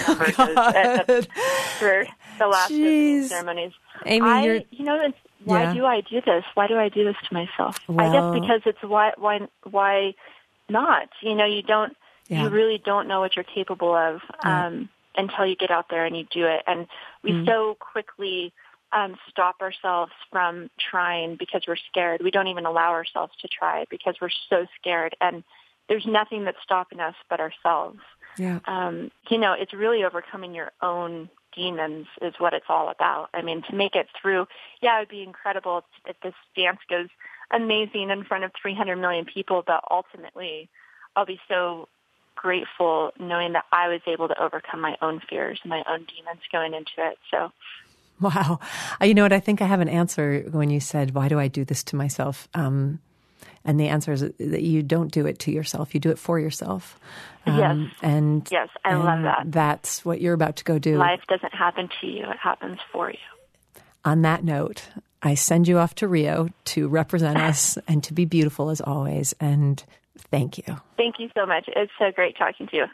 oh, for the last ceremonies. Amy, I, you're, you know, it's, why yeah. do I do this? Why do I do this to myself? Well, I guess because it's why, why, why not? You know, you don't, yeah. you really don't know what you're capable of um, yeah. until you get out there and you do it. And we mm. so quickly um, stop ourselves from trying because we're scared. We don't even allow ourselves to try because we're so scared. And there's nothing that's stopping us but ourselves. Yeah. Um, you know, it's really overcoming your own demons is what it's all about. I mean, to make it through, yeah, it would be incredible if this dance goes amazing in front of three hundred million people, but ultimately I'll be so grateful knowing that I was able to overcome my own fears and my own demons going into it. So, wow. You know what? I think I have an answer when you said, why do I do this to myself? Um, And the answer is that you don't do it to yourself. You do it for yourself. Um, yes. And, yes, I and love that. That's what you're about to go do. Life doesn't happen to you. It happens for you. On that note, I send you off to Rio to represent us and to be beautiful as always. And thank you. Thank you so much. It's so great talking to you.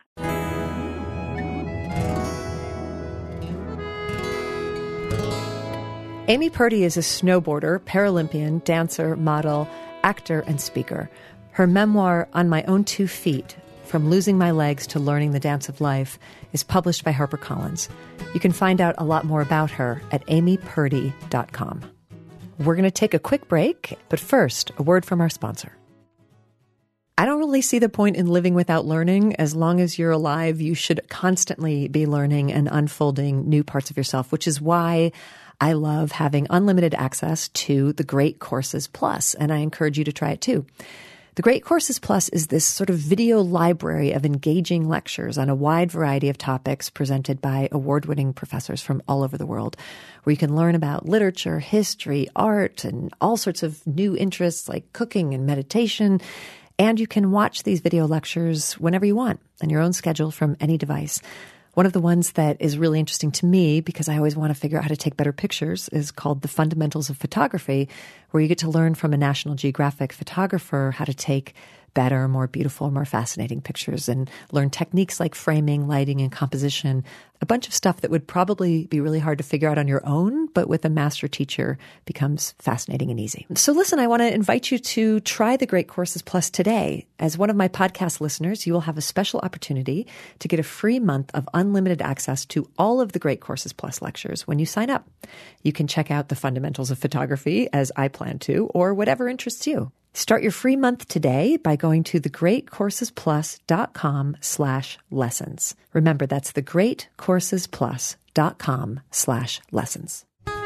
Amy Purdy is a snowboarder, Paralympian, dancer, model, actor, and speaker. Her memoir, On My Own Two Feet, From Losing My Legs to Learning the Dance of Life, is published by HarperCollins. You can find out a lot more about her at amy purdy dot com. We're going to take a quick break, but first, a word from our sponsor. I don't really see the point in living without learning. As long as you're alive, you should constantly be learning and unfolding new parts of yourself, which is why I love having unlimited access to the Great Courses Plus, and I encourage you to try it too. The Great Courses Plus is this sort of video library of engaging lectures on a wide variety of topics presented by award-winning professors from all over the world, where you can learn about literature, history, art, and all sorts of new interests like cooking and meditation. And you can watch these video lectures whenever you want on your own schedule from any device. One of the ones that is really interesting to me, because I always want to figure out how to take better pictures, is called The Fundamentals of Photography, where you get to learn from a National Geographic photographer how to take better, more beautiful, more fascinating pictures and learn techniques like framing, lighting, and composition. A bunch of stuff that would probably be really hard to figure out on your own, but with a master teacher becomes fascinating and easy. So listen, I want to invite you to try the Great Courses Plus today. As one of my podcast listeners, you will have a special opportunity to get a free month of unlimited access to all of the Great Courses Plus lectures when you sign up. You can check out the fundamentals of photography, as I plan to, or whatever interests you. Start your free month today by going to thegreatcoursesplus.com slash lessons. Remember, that's thegreatcoursesplus.com slash lessons.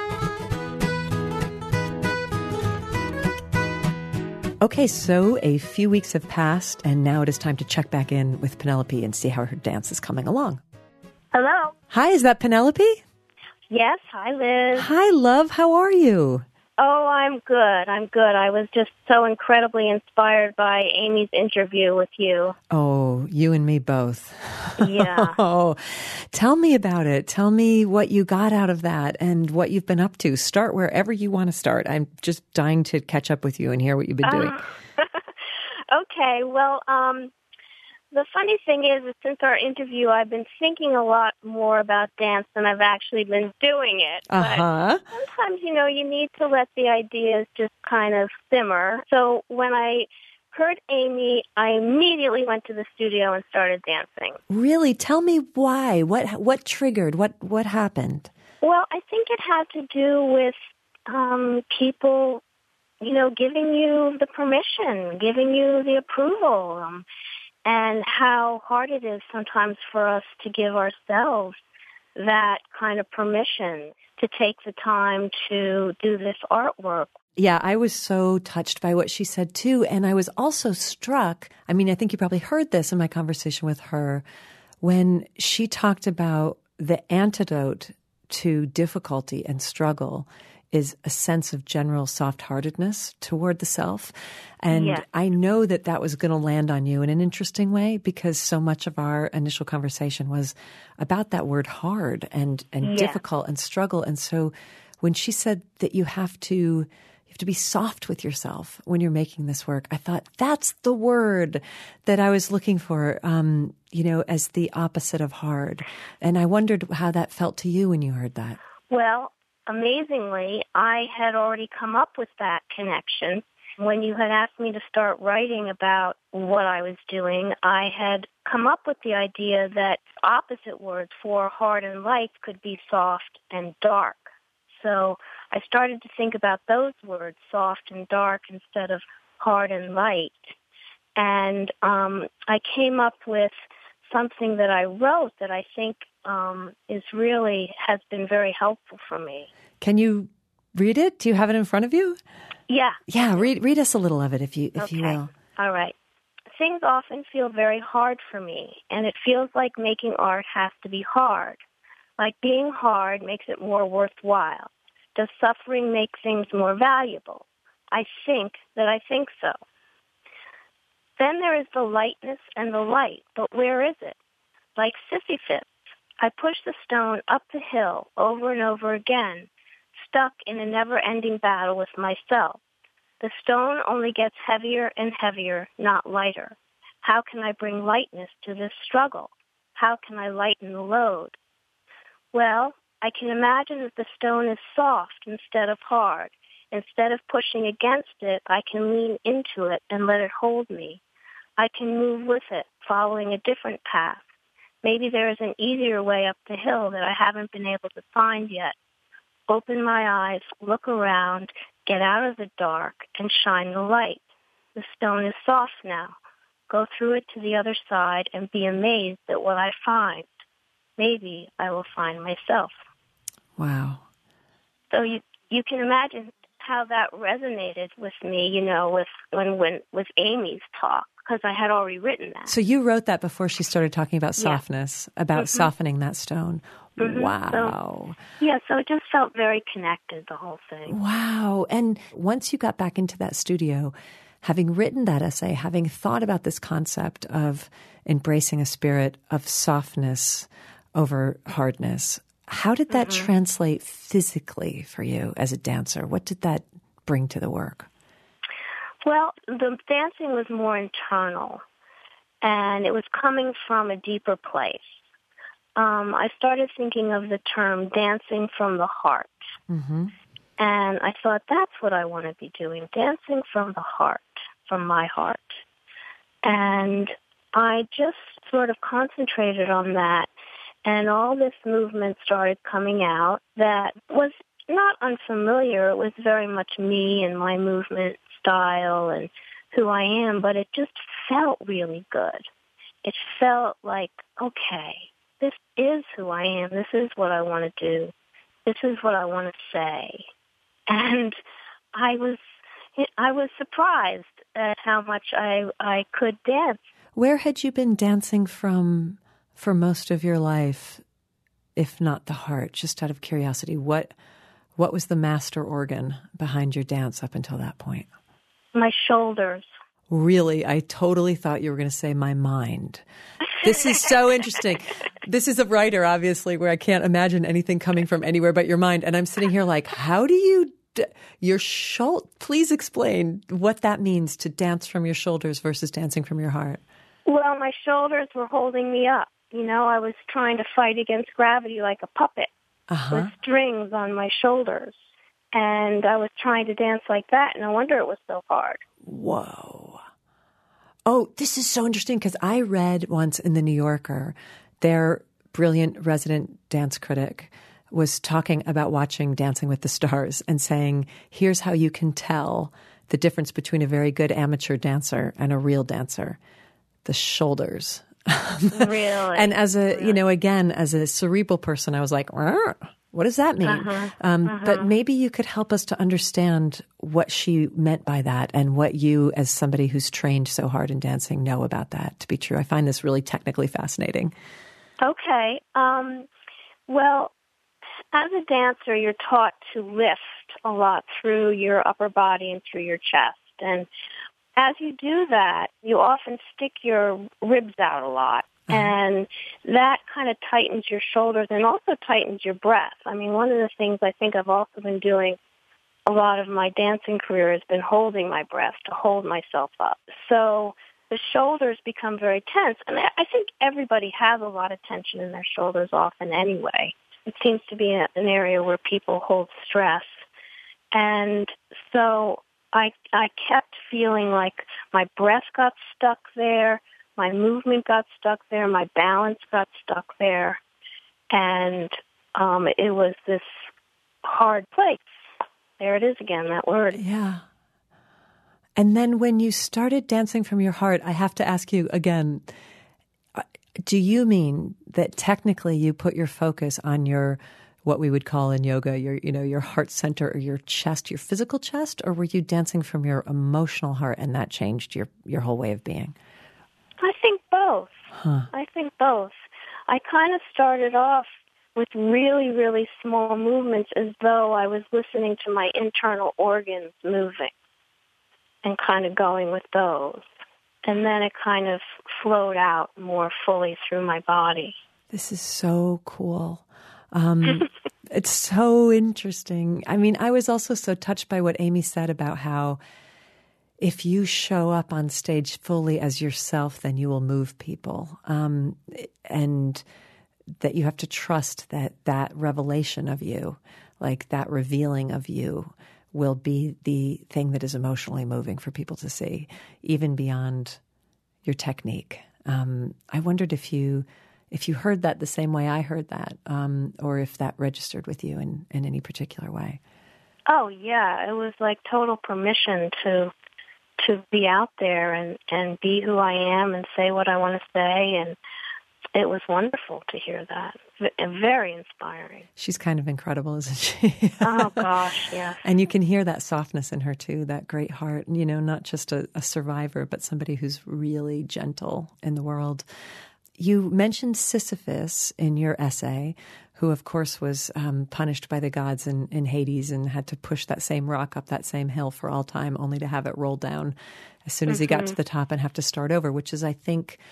Okay, so a few weeks have passed, and now it is time to check back in with Penelope and see how her dance is coming along. Hello. Hi, is that Penelope? Yes, hi, Liz. Hi, love. How are you? Oh, I'm good. I'm good. I was just so incredibly inspired by Amy's interview with you. Oh, you and me both. Yeah. Oh, tell me about it. Tell me what you got out of that and what you've been up to. Start wherever you want to start. I'm just dying to catch up with you and hear what you've been doing. Uh, okay. Well, um, the funny thing is that since our interview, I've been thinking a lot more about dance than I've actually been doing it. Uh-huh. But sometimes, you know, you need to let the ideas just kind of simmer. So when I heard Amy, I immediately went to the studio and started dancing. Really? Tell me why. What what triggered? What what happened? Well, I think it had to do with um, people, you know, giving you the permission, giving you the approval. Um, And how hard it is sometimes for us to give ourselves that kind of permission to take the time to do this artwork. Yeah, I was so touched by what she said too. And I was also struck, I mean, I think you probably heard this in my conversation with her, when she talked about the antidote to difficulty and struggle is a sense of general soft-heartedness toward the self. And yes. I know that that was going to land on you in an interesting way, because so much of our initial conversation was about that word hard and, and yes. difficult and struggle. And so when she said that you have to you have to be soft with yourself when you're making this work, I thought that's the word that I was looking for, um, you know, as the opposite of hard. And I wondered how that felt to you when you heard that. Well, amazingly, I had already come up with that connection. When you had asked me to start writing about what I was doing, I had come up with the idea that opposite words for hard and light could be soft and dark. So I started to think about those words, soft and dark, instead of hard and light. And um, I came up with something that I wrote that I think um, is really has been very helpful for me. Can you read it? Do you have it in front of you? Yeah. Yeah, read read us a little of it, if you if okay. you will. All right. Things often feel very hard for me, and it feels like making art has to be hard. Like being hard makes it more worthwhile. Does suffering make things more valuable? I think that I think so. Then there is the lightness and the light, but where is it? Like Sisyphus, I push the stone up the hill over and over again, stuck in a never-ending battle with myself. The stone only gets heavier and heavier, not lighter. How can I bring lightness to this struggle? How can I lighten the load? Well, I can imagine that the stone is soft instead of hard. Instead of pushing against it, I can lean into it and let it hold me. I can move with it, following a different path. Maybe there is an easier way up the hill that I haven't been able to find yet. Open my eyes, look around, get out of the dark, and shine the light. The stone is soft now. Go through it to the other side and be amazed at what I find. Maybe I will find myself. Wow. So you you can imagine how that resonated with me, you know, with when when with Amy's talk, because I had already written that. So you wrote that before she started talking about softness, yeah. about mm-hmm. softening that stone. Mm-hmm. Wow. So, yeah, so it just felt very connected, the whole thing. Wow. And once you got back into that studio, having written that essay, having thought about this concept of embracing a spirit of softness over hardness. How did that Mm-hmm. translate physically for you as a dancer? What did that bring to the work? Well, the dancing was more internal, and it was coming from a deeper place. Um, I started thinking of the term dancing from the heart. Mm-hmm. And I thought, that's what I want to be doing, dancing from the heart, from my heart. And I just sort of concentrated on that, and all this movement started coming out that was not unfamiliar. It was very much me and my movement style and who I am, but it just felt really good. It felt like, okay, this is who I am. This is what I want to do. This is what I want to say. And I was I was surprised at how much I I could dance. Where had you been dancing from for most of your life, if not the heart? Just out of curiosity, what what was the master organ behind your dance up until that point? My shoulders. Really? I totally thought you were going to say my mind. This is so interesting. This is a writer, obviously, where I can't imagine anything coming from anywhere but your mind. And I'm sitting here like, how do you, d- your shoulder, please explain what that means to dance from your shoulders versus dancing from your heart. Well, my shoulders were holding me up. You know, I was trying to fight against gravity like a puppet Uh-huh. with strings on my shoulders. And I was trying to dance like that. No wonder it was so hard. Whoa. Oh, this is so interesting because I read once in The New Yorker, their brilliant resident dance critic was talking about watching Dancing with the Stars and saying, here's how you can tell the difference between a very good amateur dancer and a real dancer. The shoulders. Really? And as a, really? you know, again, as a cerebral person, I was like, what does that mean? Uh-huh. Um, Uh-huh. But maybe you could help us to understand what she meant by that and what you, as somebody who's trained so hard in dancing, know about that to be true. I find this really technically fascinating. Okay. Um, well, as a dancer, you're taught to lift a lot through your upper body and through your chest. And as you do that, you often stick your ribs out a lot. Uh-huh. And that kind of tightens your shoulders and also tightens your breath. I mean, one of the things I think I've also been doing a lot of my dancing career has been holding my breath to hold myself up. So the shoulders become very tense. And I think everybody has a lot of tension in their shoulders often anyway. It seems to be an area where people hold stress. And so I I kept feeling like my breath got stuck there, my movement got stuck there, my balance got stuck there, and um, it was this hard place. There it is again, that word. Yeah. And then when you started dancing from your heart, I have to ask you again, do you mean that technically you put your focus on your, what we would call in yoga, your, you know, your heart center or your chest, your physical chest, or were you dancing from your emotional heart and that changed your, your whole way of being? I think both. Huh. I think both. I kind of started off with really, really small movements as though I was listening to my internal organs moving and kind of going with those. And then it kind of flowed out more fully through my body. This is so cool. Um, it's so interesting. I mean, I was also so touched by what Amy said about how if you show up on stage fully as yourself, then you will move people. Um, and that you have to trust that that revelation of you, like that revealing of you, will be the thing that is emotionally moving for people to see, even beyond your technique. Um, I wondered if you if you heard that the same way I heard that, um, or if that registered with you in, in any particular way. Oh, yeah. It was like total permission to to be out there and, and be who I am and say what I want to say. And it was wonderful to hear that. V- very inspiring. She's kind of incredible, isn't she? Oh, gosh, yes. And you can hear that softness in her, too, that great heart. You know, not just a, a survivor, but somebody who's really gentle in the world. You mentioned Sisyphus in your essay, who, of course, was um, punished by the gods in, in Hades and had to push that same rock up that same hill for all time, only to have it roll down as soon as mm-hmm. he got to the top and have to start over, which is, I think,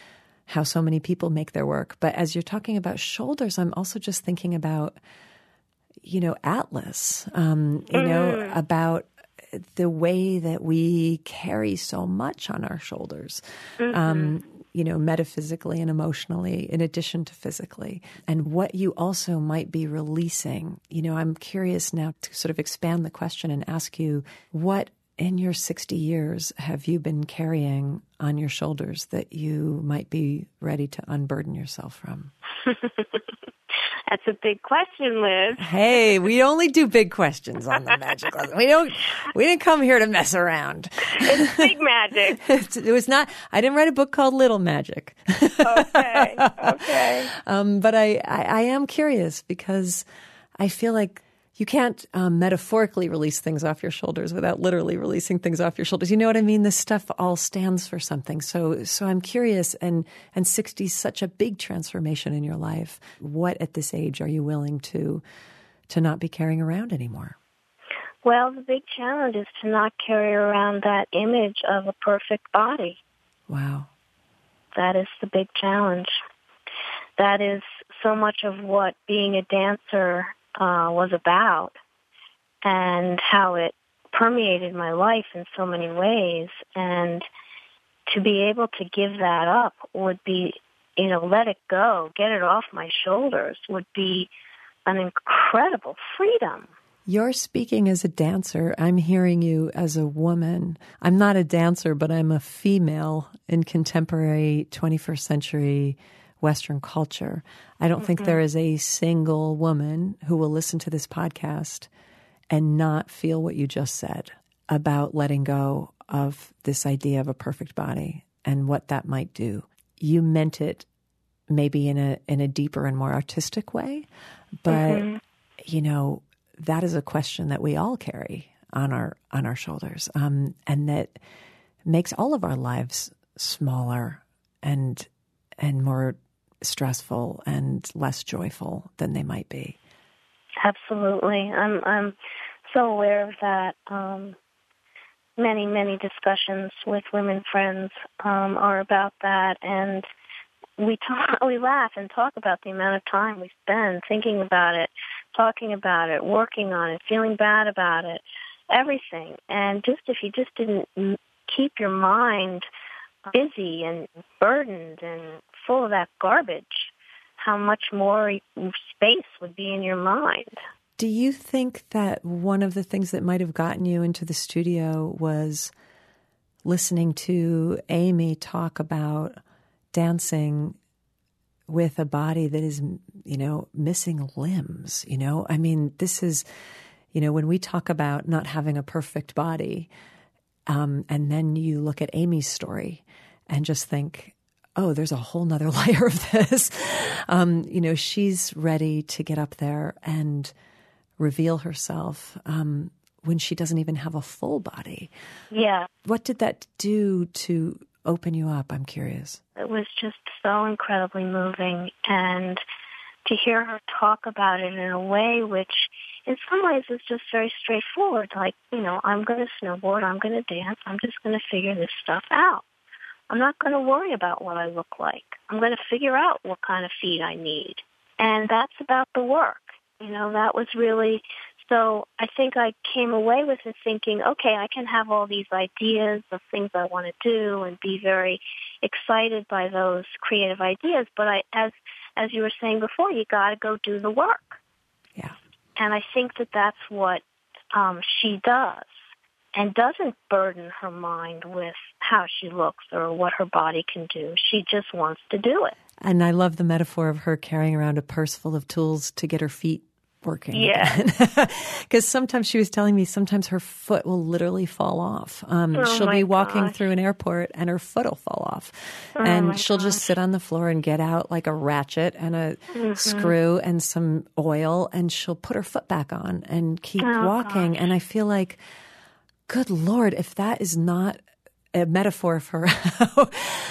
how so many people make their work. But as you're talking about shoulders, I'm also just thinking about, you know, Atlas, um, you mm. know, about the way that we carry so much on our shoulders, mm-hmm. um, you know, metaphysically and emotionally, in addition to physically, and what you also might be releasing. You know, I'm curious now to sort of expand the question and ask you, what in your sixty years have you been carrying on your shoulders that you might be ready to unburden yourself from? That's a big question, Liz. Hey, we only do big questions on the Magic Lesson. We don't. We didn't come here to mess around. It's big magic. It was not. I didn't write a book called Little Magic. Okay. Okay. Um, but I, I, I am curious because I feel like you can't um, metaphorically release things off your shoulders without literally releasing things off your shoulders. You know what I mean? This stuff all stands for something. So so I'm curious, and, and sixty is such a big transformation in your life. What at this age are you willing to to not be carrying around anymore? Well, the big challenge is to not carry around that image of a perfect body. Wow. That is the big challenge. That is so much of what being a dancer Uh, was about, and how it permeated my life in so many ways. And to be able to give that up would be, you know, let it go, get it off my shoulders, would be an incredible freedom. You're speaking as a dancer. I'm hearing you as a woman. I'm not a dancer, but I'm a female in contemporary twenty-first century Western culture. I don't mm-hmm. think there is a single woman who will listen to this podcast and not feel what you just said about letting go of this idea of a perfect body and what that might do. You meant it maybe in a in a deeper and more artistic way, but mm-hmm. you know, that is a question that we all carry on our on our shoulders, um, and that makes all of our lives smaller and and more stressful and less joyful than they might be. Absolutely. I'm I'm so aware of that. Um, many, many discussions with women friends um, are about that, and we talk, we laugh and talk about the amount of time we spend thinking about it, talking about it, working on it, feeling bad about it, everything. And just if you just didn't keep your mind busy and burdened and full of that garbage, how much more space would be in your mind. Do you think that one of the things that might have gotten you into the studio was listening to Amy talk about dancing with a body that is, you know, missing limbs? You know, I mean, this is, you know, when we talk about not having a perfect body, um, and then you look at Amy's story and just think, oh, there's a whole nother layer of this. Um, you know, she's ready to get up there and reveal herself um, when she doesn't even have a full body. Yeah. What did that do to open you up? I'm curious. It was just so incredibly moving. And to hear her talk about it in a way which in some ways is just very straightforward. Like, you know, I'm going to snowboard, I'm going to dance, I'm just going to figure this stuff out. I'm not going to worry about what I look like. I'm going to figure out what kind of feet I need. And that's about the work. You know, that was really, so I think I came away with it thinking, okay, I can have all these ideas of things I want to do and be very excited by those creative ideas. But I, as, as you were saying before, you got to go do the work. Yeah. And I think that that's what um, she does. And doesn't burden her mind with how she looks or what her body can do. She just wants to do it. And I love the metaphor of her carrying around a purse full of tools to get her feet working. Yeah. Because sometimes she was telling me sometimes her foot will literally fall off. Um, oh she'll be walking gosh. through an airport and her foot will fall off. Oh and she'll gosh. just sit on the floor and get out like a ratchet and a mm-hmm. screw and some oil, and she'll put her foot back on and keep oh walking. Gosh. And I feel like, good Lord, if that is not a metaphor for how,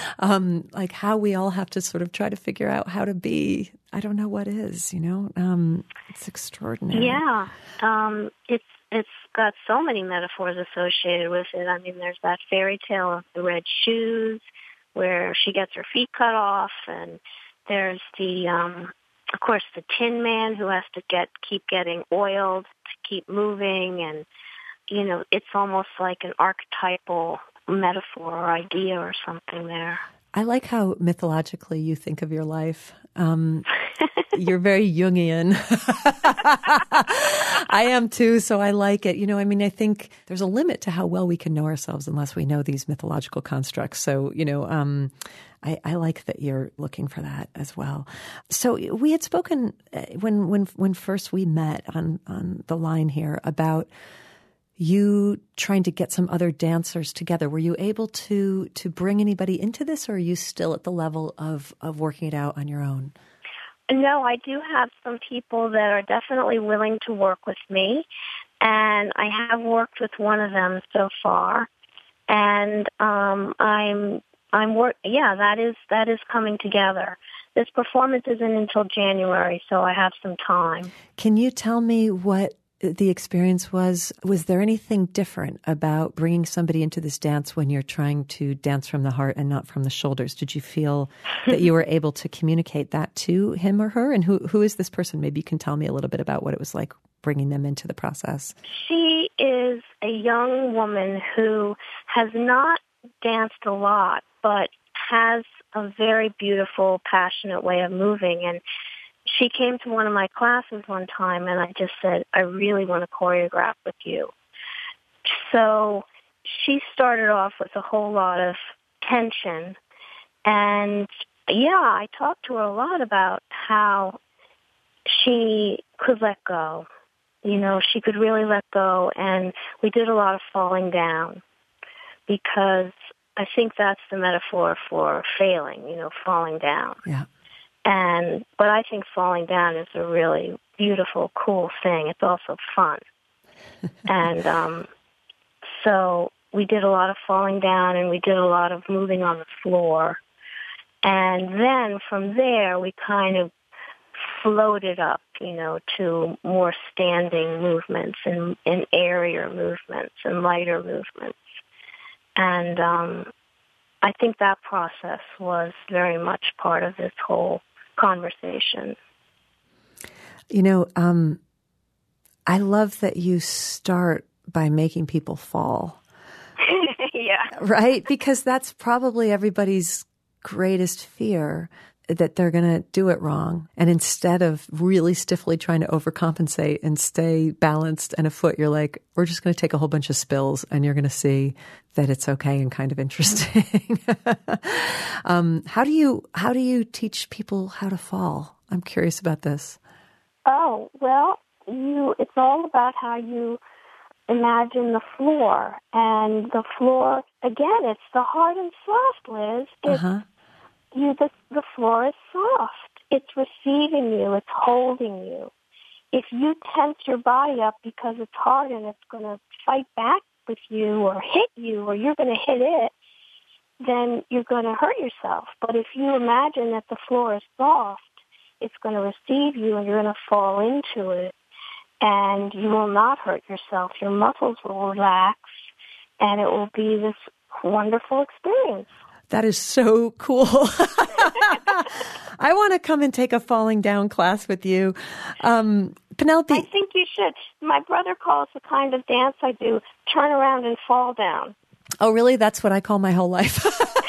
um, like how we all have to sort of try to figure out how to be, I don't know what is, you know, um, it's extraordinary. Yeah. Um, it's, it's got so many metaphors associated with it. I mean, there's that fairy tale of the red shoes, where she gets her feet cut off, and there's the, um, of course, the Tin Man who has to get keep getting oiled to keep moving, and you know, it's almost like an archetypal metaphor or idea or something there. I like how mythologically you think of your life. Um, you're very Jungian. I am too, so I like it. You know, I mean, I think there's a limit to how well we can know ourselves unless we know these mythological constructs. So, you know, um, I, I like that you're looking for that as well. So we had spoken when when when first we met on on the line here about you trying to get some other dancers together. Were you able to to bring anybody into this, or are you still at the level of, of working it out on your own? No, I do have some people that are definitely willing to work with me, and I have worked with one of them so far. And um, I'm I'm work. Yeah, that is that is coming together. This performance isn't until January, so I have some time. Can you tell me what the experience was? Was there anything different about bringing somebody into this dance when you're trying to dance from the heart and not from the shoulders? Did you feel that you were able to communicate that to him or her? And who who is this person? Maybe you can tell me a little bit about what it was like bringing them into the process. She is a young woman who has not danced a lot, but has a very beautiful, passionate way of moving. And she came to one of my classes one time, and I just said, I really want to choreograph with you. So she started off with a whole lot of tension. And, yeah, I talked to her a lot about how she could let go. You know, she could really let go, and we did a lot of falling down because I think that's the metaphor for failing, you know, falling down. Yeah. And but I think falling down is a really beautiful, cool thing. It's also fun. and um, so we did a lot of falling down, and we did a lot of moving on the floor. And then from there, we kind of floated up, you know, to more standing movements and, and airier movements and lighter movements. And um, I think that process was very much part of this whole conversation. You know, um, I love that you start by making people fall. Yeah. Right? Because that's probably everybody's greatest fear, that they're going to do it wrong. And instead of really stiffly trying to overcompensate and stay balanced and afoot, you're like, we're just going to take a whole bunch of spills, and you're going to see that it's okay and kind of interesting. um, how do you how do you teach people how to fall? I'm curious about this. Oh, well, you it's all about how you imagine the floor. And the floor, again, it's the hard and soft, Liz. It's Uh-huh. You, the, the floor is soft. It's receiving you. It's holding you. If you tense your body up because it's hard and it's going to fight back with you or hit you, or you're going to hit it, then you're going to hurt yourself. But if you imagine that the floor is soft, it's going to receive you, and you're going to fall into it, and you will not hurt yourself. Your muscles will relax, and it will be this wonderful experience. That is so cool. I want to come and take a falling down class with you. Um, Penelope. I think you should. My brother calls the kind of dance I do turn around and fall down. Oh, really? That's what I call my whole life.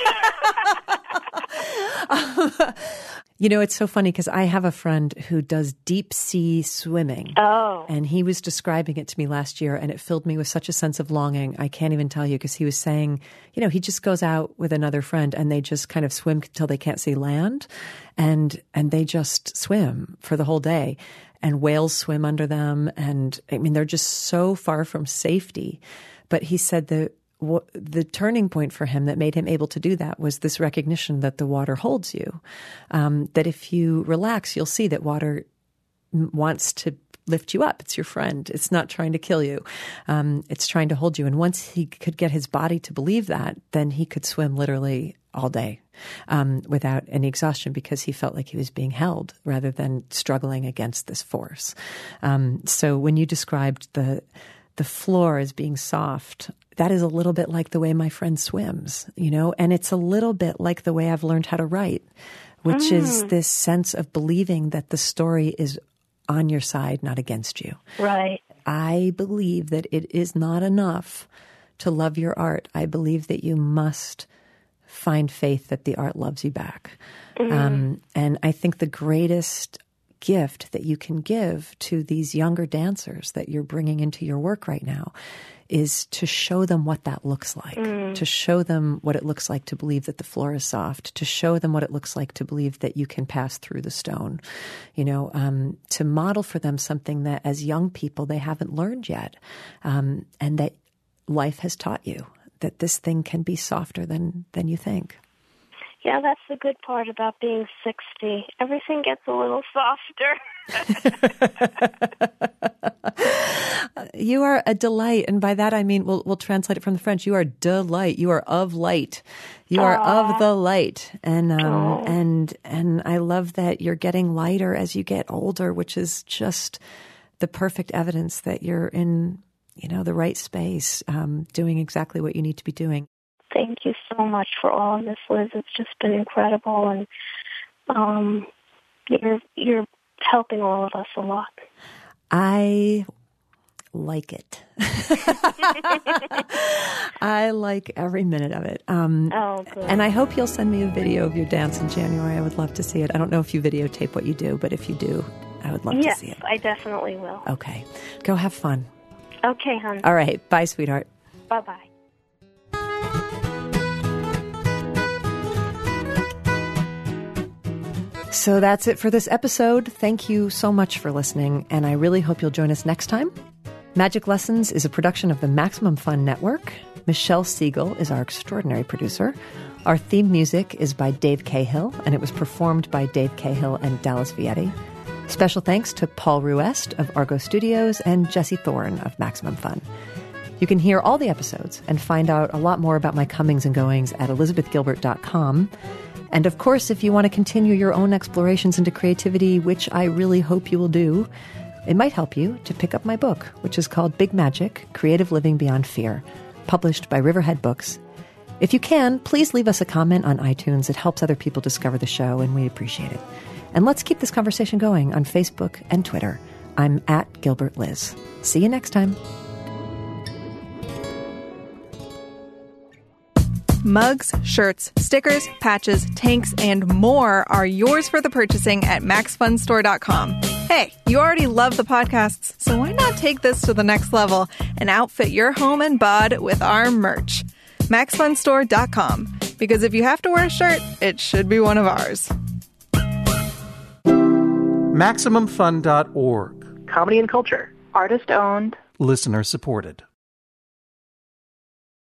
um, you know, it's so funny because I have a friend who does deep sea swimming. Oh. And he was describing it to me last year, and it filled me with such a sense of longing. I can't even tell you, because he was saying, you know, he just goes out with another friend and they just kind of swim till they can't see land. And, and they just swim for the whole day. And whales swim under them. And I mean, they're just so far from safety. But he said that the turning point for him that made him able to do that was this recognition that the water holds you. Um, that if you relax, you'll see that water wants to lift you up. It's your friend. It's not trying to kill you. Um, it's trying to hold you. And once he could get his body to believe that, then he could swim literally all day um, without any exhaustion, because he felt like he was being held rather than struggling against this force. Um, so when you described the the floor as being soft, that is a little bit like the way my friend swims, you know, and it's a little bit like the way I've learned how to write, which mm. is this sense of believing that the story is on your side, not against you. Right. I believe that it is not enough to love your art. I believe that you must find faith that the art loves you back. Mm. Um, and I think the greatest gift that you can give to these younger dancers that you're bringing into your work right now is to show them what that looks like, mm. to show them what it looks like to believe that the floor is soft, to show them what it looks like to believe that you can pass through the stone, you know, um, to model for them something that as young people they haven't learned yet, um, and that life has taught you, that this thing can be softer than, than you think. Yeah, that's the good part about being sixty. Everything gets a little softer. You are a delight, and by that I mean, we'll we'll translate it from the French. You are delight. You are of light. You are Aww. Of the light, and um, and and I love that you're getting lighter as you get older, which is just the perfect evidence that you're in, you know, the right space, um, doing exactly what you need to be doing. Thank you so much for all of this, Liz. It's just been incredible, and um, you're you're helping all of us a lot. I like it. I like every minute of it. Um, oh, good. And I hope you'll send me a video of your dance in January. I would love to see it. I don't know if you videotape what you do, but if you do, I would love yes, to see it. Yes, I definitely will. Okay. Go have fun. Okay, hon. All right. Bye, sweetheart. Bye-bye. So that's it for this episode. Thank you so much for listening, and I really hope you'll join us next time. Magic Lessons is a production of the Maximum Fun Network. Michelle Siegel is our extraordinary producer. Our theme music is by Dave Cahill, and it was performed by Dave Cahill and Dallas Vietti. Special thanks to Paul Ruest of Argo Studios and Jesse Thorne of Maximum Fun. You can hear all the episodes and find out a lot more about my comings and goings at elizabeth gilbert dot com. And of course, if you want to continue your own explorations into creativity, which I really hope you will do, it might help you to pick up my book, which is called Big Magic, Creative Living Beyond Fear, published by Riverhead Books. If you can, please leave us a comment on iTunes. It helps other people discover the show, and we appreciate it. And let's keep this conversation going on Facebook and Twitter. I'm at Gilbert Liz. See you next time. Mugs, shirts, stickers, patches, tanks, and more are yours for the purchasing at max fun store dot com. Hey, you already love the podcasts, so why not take this to the next level and outfit your home and bod with our merch? max fun store dot com. Because if you have to wear a shirt, it should be one of ours. Maximum Fun dot org. Comedy and culture. Artist owned. Listener supported.